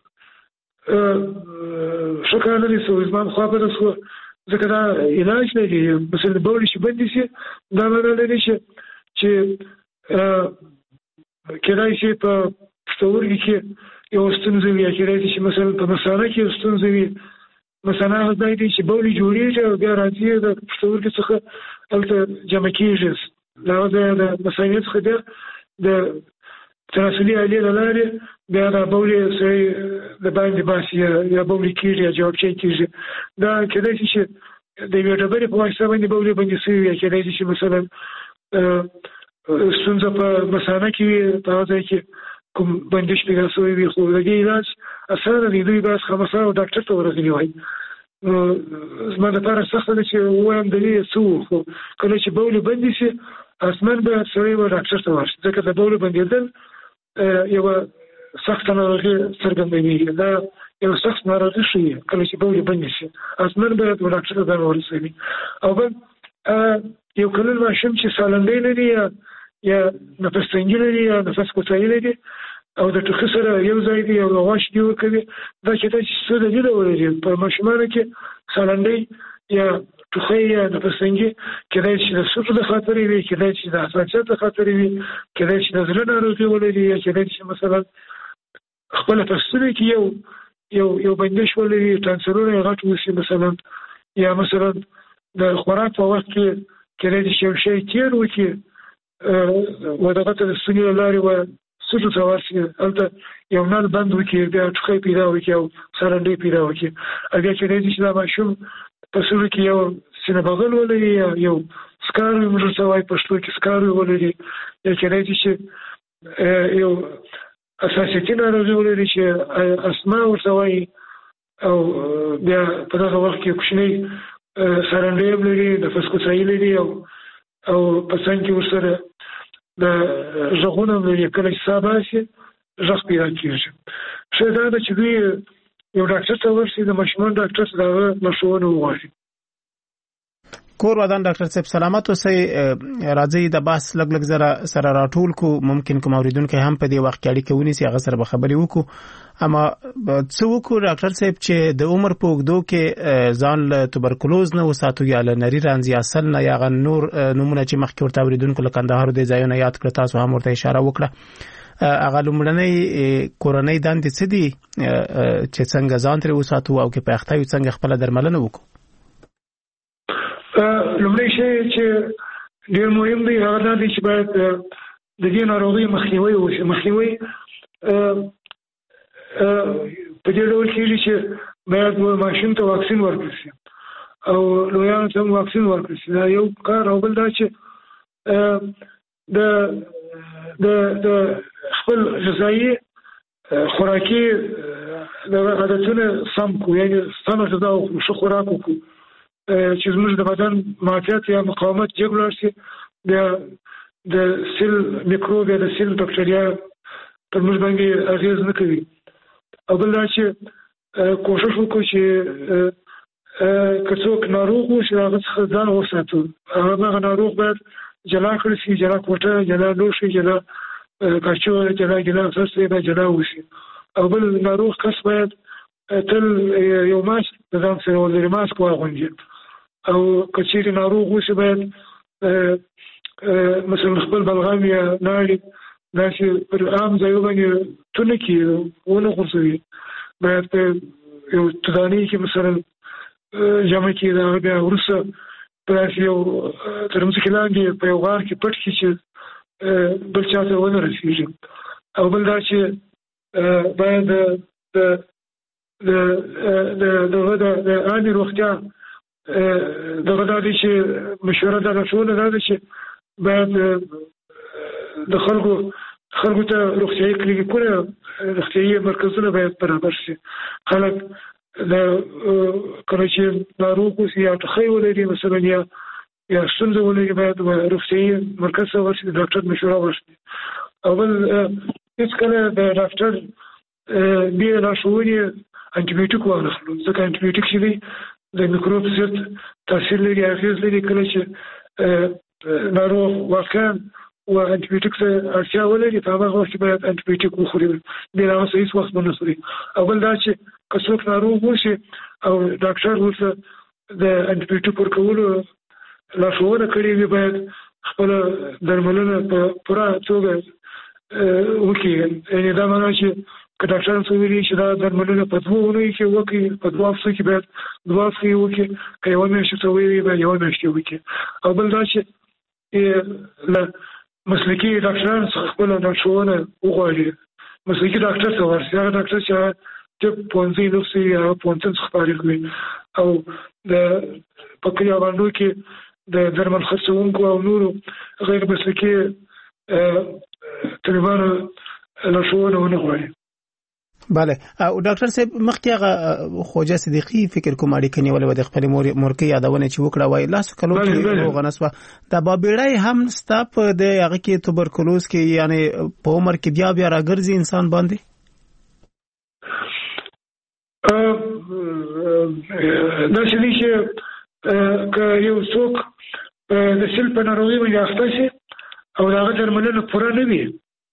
Speaker 7: ښه کار نه دی سوی زما خوا بده شوه ځکه دا علاج نه دی مثلا بول چې بندي شي دا معنی لري چې کېدای شي په پښتورګي کې یو ستونزه وي کېدای شي مثلا په مثانه کې ستونزه وي مثلا هغه ځای دی چې بول جوړېږي او بیا راځي د پښتورګي څخه هلته جمع کېږي دا د مثانې څخه بیا د تناسلي آلې له لارې بیا دا بول سړی د باندې باسي یا بول کېږي یا جوابچی کېږي دا کېدای شي چې د یوې ډبرې په واسطه باندې بول بندي شوي یا کېدای شي چې مثلا ستونزه په مثانه کې وي په هغه ځای کې کوم بندش پیدا شوی وي خو د دې علاج اسانه دی دوی باید خامخا ډاکټر ته ورغلي وای زما لپاره سخته ده چې ووایم د دې څه وو خو کله چې بول بندي شي اصلا به سړی به ډاکټر ته ورشي ځکه د بول بندېدل یوه سخته ناروغي څرګندوي دا یو سخت ناروغي ښیي کله چې بول بندي شي اصلا باید ډاکټر ته ځان ورسوي او بل یو کلن ماشوم چې سالنډۍ لري یا نفس تنګي لري یا نفس کوتاهي لري او د ټوخي سره یو ځای دی او غواش دی ورکوي دا کېدای شي څه د دې ډول لري په ماشومانو کې سالنډۍ یا ټوخی یا نفس تنګي کېدای شي د سوچ د خاطرې وي کېدای شي د حساسیت د خاطرې وي کېدای شي د زړه ناروغي ولري یا کېدای شي مثلا خپله په سترګو کې یو بندش ولري ټانسرونه یې غټ وشي مثلا یا مثلا د خوراک په وخت کې کېدای شي یو شی تېر وکړي و دغه ته د ستوني له لارې و سوچو ته ورشي هلته یو نل بند وکړي بیا ټوخی پیدا وکړي او سالنډۍ پیدا وکړي او بیا کېدای شي چې دا ماشوم په سوړو کې یو سینه بغل ولري یا یو سکاروی موږ ورته وایي پښتو کې سکاروی ولري یا کېدای شي چې یو اساسیتي ناروغي ولري چې اسما ورته وایي او بیا په دغه وخت کې کوچنۍ سالنډۍ هم لري نفس کوتاهي لري او په څنګ کې ورسره د غږونه لري کله چې ساه باسي غږ پیدا کېږي ښه دا ده چې دوی یو ډاکټر ته ورشي د ماشومان ډاکټر ته د هغه لارښوونه وغواړي
Speaker 6: کور ودان ډاکټر صاحب سلامت اوسئ راځي د بحث لګ سره راټول کو ممکن کوم اوریدونکو هم په دې وخت کې اړیکه ونیسي هغه سره به خبرې وکړو اما څه وکړو ډاکټر صاحب چې د عمر په اوږدو کې ځان له توبرکلوز نه وساتو یا له نری رنځ یا سل نه یا نور نمونه چې مخکې ورته اوریدونکو له کندهار د ځایونو یاد کړ تاسو هم ورته اشاره وکړه هغه لومړنۍ کورنۍ دندې څه دي چې څنګه ځان ترې وساتو او کې په اخته یو څنګه خپل درملنه وکړو
Speaker 7: لومړی شی چې ډېر مهم دی هغه دا دی چې باید د دې ناروغۍ مخنیوی وشي مخنیوی په دې ډول کېږي چې باید ماشوم ته واکسین ورکړل شي او لویانو ته هم واکسین ورکړل شي دا یو کار او بل دا چې د خپل غذایي خوراکي عادتونه سم کړو یعنې سمه غذا وخورو ښه خوراک وکړو چې زموږ د بدن معافیت یا مقاومت جګ لاړ شي بیا د سیل میکروب یا د سیل بکټریا پر موږ باندې اغېز نه کوي او بل دا چې کوشش وکړو چې که څوک ناروغ وي چې هغه څخه ځان وساتو. هغه ناروغ باید جلا کړی شي، جلا کوټه، جلا لوښي، جلا کاچوغه، جلا ګیلاس باید جلا وشي. او بل ناروغ کس باید تل یو ماسک د ځان سره ولري، ماسک واغوندي. او که چیرې ناروغ وشي باید مثلا خپل بلغم یا ناړې داسې پر عام ځایو باندې تونه کړي، ونه غورځوي. باید په یو تدانۍ کې مثلا جمع کړي، د هغه بیا وروسته په داسې یو تر مځکې لاندې په یو غار کې پټ کړي چې بل چا ته ونه رسېږي. او بل دا چې باید د عامې روغتیا دغه دا دی چې مشوره دا لارښوونه دا ده چې باید د خلکو ته روغتیایي کلینیکونه، روغتیایي مرکزونه باید برابر شي. خلک کله چې ناروغ اوسي یا ټخی ولري مثلا یا ستونزه ولري باید روغتیایي مرکز ته ورشي، د ډاکټر مشوره واخلي. او بل هېڅکله د ډاکټر بې لارښوونې انټي بیوټیک وانخلو، ځکه انټي بیوټیک چې دی د میکروب ضد تاثیر لري، اغېز لري. کله چې ناروغ واقعا و انټي بیوټیک ته اړتیا ولري په هغه وخت کې باید انټي بیوټیک وخوري، بې له هغه هېڅ وخت ونه خوري. او بل دا چې که څوک ناروغ وشي او ډاکټر ورته د انټي بیوټیک ورکولو لارښوونه کړې وي باید خپله درملنه په پوره توګه وکړي. یعنې دا معنا چې که ډاکټران څه ویلي چې دا درملنه په 2 اونیو کې وکړي، په 2 هفتو کې باید 2 هفتې وکړي، که 1 میاشت ورته ویلي باید 1 میاشت وکړي. او بل دا چې له مسلکي ډاکټرانو څخه خپله لارښوونه وغواړي، مسلکي ډاکټر ته ورشي، هغه ډاکټر چې هغه طب پوهنځی لوستی وي، هغه پوهنتون څخه فارغ وي. او په کلیو باندو کې د درمل خرڅوونکو او نورو غیر مسلکي طبيبانو لارښوونه ونه غواړي.
Speaker 6: بله. او ډاکټر صاحب مخکې هغه خوجه صدیقي فکر کوم اړیکه نیولې و د خپل مورکې یادونه چې وکړه وای لاس کلو کې روغ نسوه د بابیړای هم ستاپ د هغه کې توبرکلوز کې یعنی په عمر کې بیا راګرځي انسان باندې
Speaker 7: دا چې که یو څوک د سل په ناروغي باندې اخته شي او هغه درملنه پوره نه وي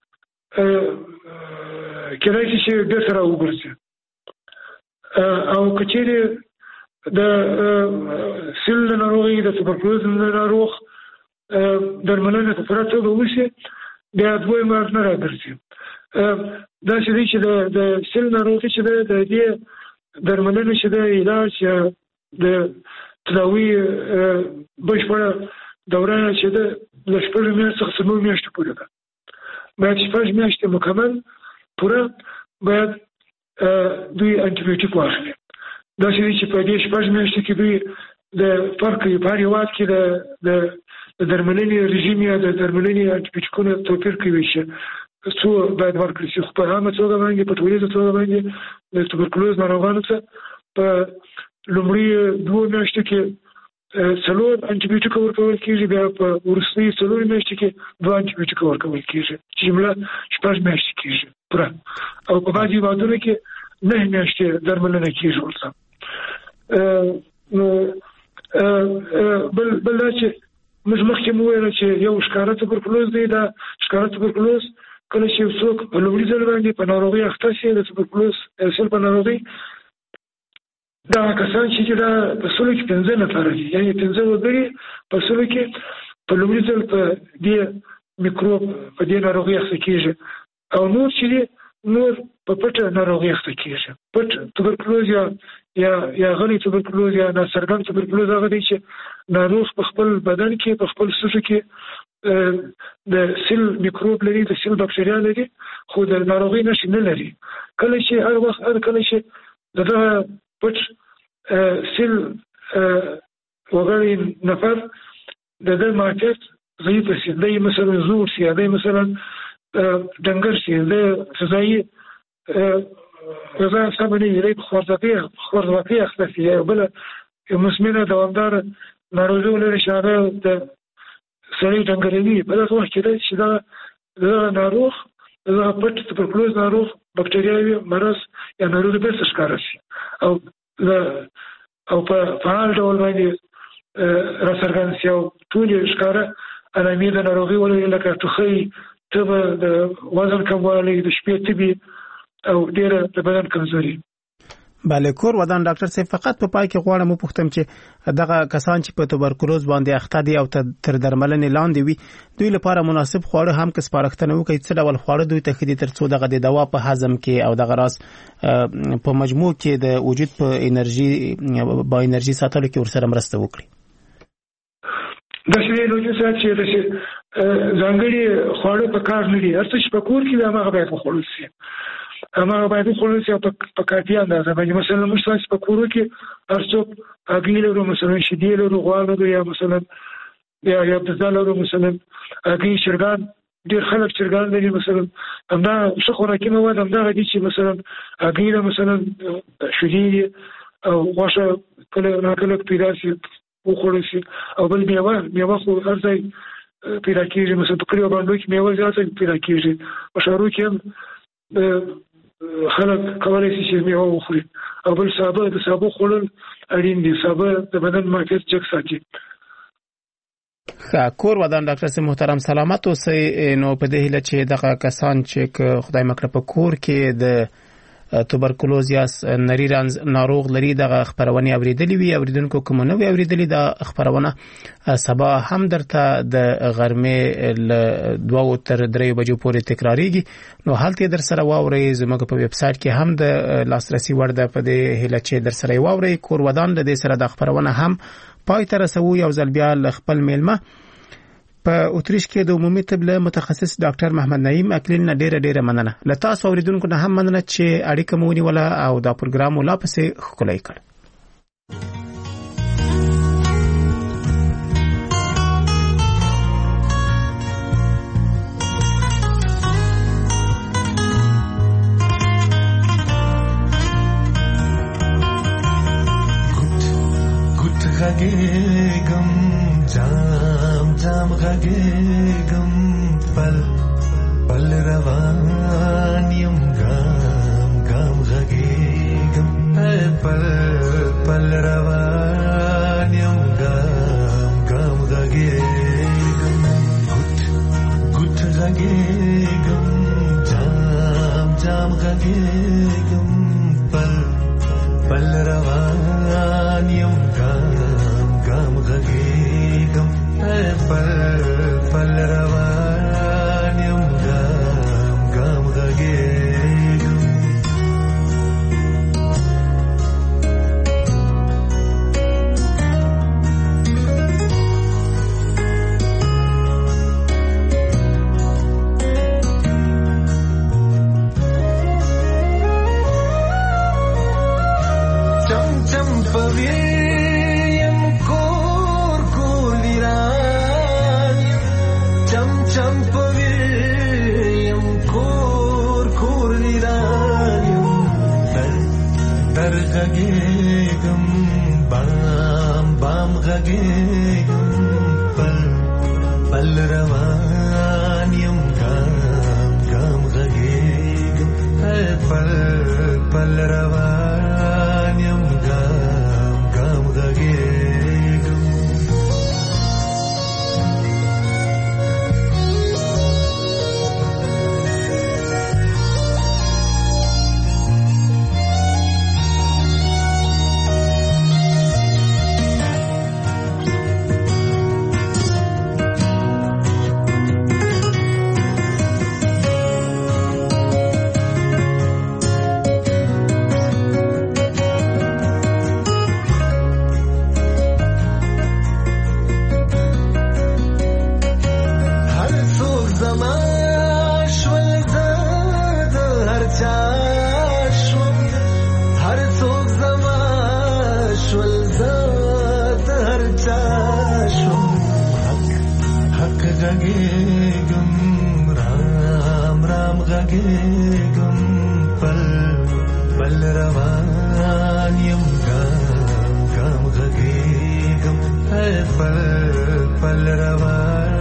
Speaker 7: کېدای شي چې بیا سره وګرځي. او که چیرې د سل ناروغي د توبرکلوز ناروغ درملنه په پوره توګه وشي بیا دویم مرض نه راګرځي. دا چې د سل ناروغي چې د دې درملنه چې د علاج یا د تداوی بشپړه دوره چې د لشپړ میاشتې څخه 9 میاشتې پورې ده. باید 6 میاشتې مکمل پوره باید دوی انټي بیوټیک واخلي. دا چې په دې 6 میاشتې کې دوی د فرق په هر هېواد کې د درملنې رژیم یا د درملنې انټي بیوټیکونو توپیر کوي چې څو باید ورکړي شي. خو په عامه توګه باندې په ټولیزه توګه باندې د توبرکلوز ناروغانو ته په لومړي 2 میاشتو کې 4 انټي بیوټیک ورکول کېږي، بیا په وروستۍ 4 میاشتو کې 2 انټي بیوټیک ورکول کېږي چې جمله 6 میاشتې کېږي پوره. او په بعضې هېوادونو کې 9 میاشتې درملنه کېږي ورته. بل دا چې موږ مخکې مو ویل چې یو ښکاره توبرکلوز دی. دا ښکاره توبرکلوز کله چې یو څوک په لومړي ځل باندې په ناروغۍ اخته شي د توبرکلوز سل په ناروغۍ، دا کسان چې دا په سلو کې 15 نفره دي، یعنې 15 وګړي په سلو کې په لومړي ځل په دې میکروب په دې ناروغۍ اخته کېږي. او نور چې دي نور په پټه ناروغۍ اخته کېږي. پټ توبرکلوز یا غلی توبرکلوز یا ناڅرګند توبرکلوز هغه دی چې ناروغ په خپل بدن کې په خپل سوسو کې د سل میکروب لري، د سل بکټریا لري، خو د ناروغۍ نښې نه لري. کله چې هر وخت کله چې دغه پټ سل وګړی نفر د دې معافیت ضعیف شي، دی مثلا زور شي، دی مثلا ډنګر شي، د غذایي غذا سمه نه وي، خوارځواکۍ اخته شي، یا بله مزمنه دوامداره ناروغي ولري چې هغه د سړی ډنګروي. په دغه وخت کې دی چې دغه ناروغ دغه پټ توبرکلوز ناروغ بکټریاوي مرض یا ناروغي بېرته ښکاره شي او او په فعال ډول باندې راڅرګند شي او ټول ښکاره علامې د ناروغي ولري لکه ټوخی، تبه، د وزن کموالی، د شپې تبي او ډېره د بدن کمزوري.
Speaker 6: بله کور ودان ډاکټر صاحب فقط په پای کې غواړم وپوښتم چې دغه کسان چې په توبرکلوز باندې اخته دي او تر درملنې لاندې وي دوی لپاره مناسب خواړه هم که سپارښتنه وکړي څه ډول خواړه دوی ته ښه دي ترڅو دغه د دوا په هضم کې او دغه راز په مجموع کې د وجود په انرژي ساتلو کې ورسره مرسته وکړي.
Speaker 7: د شې لوجو سره چې د ځانګړي خواړه په کار نه دي هر څه چې په کور کې هغه باید وخوړل شي. هغه باید وخوړل شي په کافي اندازه باندې. مثلا موږ تاسو په کور کې هر څو هګۍ لرو، مثلا شیدې لرو، غوړ لرو، یا مثلا یا بزه لرو، مثلا هګۍ، چرګان، ډېر خلک چرګان لري. مثلا همدا څه خوراکي مواد همدغه دي چې مثلا هګۍ ده، مثلا شیدې او غوښه کله ناکله پیدا شي وخوړل شي. او بل میوه خو هر ځای پیدا کېږي، مثلا په کلیو باندې کې میوه زیاته پیدا کېږي. په ښارو کې هم خلک کولی شي چې میوه وخوري. او بل د سابو خوړل اړین دي. سابه د بدن معافیت چک ساتي.
Speaker 6: کور ودان ډاکټر صاحب محترم سلامت اوسئ. نو په دې هیله چې دغه کسان چې خدای مکړه په کور کې د توبرکلوز یا نری رنځ ناروغ لري دغه خبرونه اوریدلې وي اوریدونکو کوم نو اوریدلې د خبرونه سبا هم درته د غرمې ل 2 تر 3 بجو پورې تکراریږي. نو حالت در سره واوري زموږ په ویب سټ کې هم د لاسرسي وړ ده. په دې هله چې در سره واوري کور ودان د دې سره د خبرونه هم پای تر رسو. یو ځل بیا خپل میلمه په اتریش کې د عمومي طب له متخصص ډاکټر محمد نعیم اکلیل نه ډیره مننه. له تاسو اوریدونکو نه هم مننه چې اړیکه مو ونیوله او دا پروګرام ولا پسې خولای کړ.
Speaker 15: غږېږم جام غږېږم پل روان یم ګام غږېږم پل روان یم ګام غږېږم ګوت غږېږم جام غږېږم پل روان یم ګام غږېږم پل روان یم ګام غږېږم. چم پوي غږېږم بام غږېږم پل روان یم ګام غږېږم پل روان یم ګام غږېږم. غږېږم رام غږېږم پل روان یم ګام غږېږم پل روان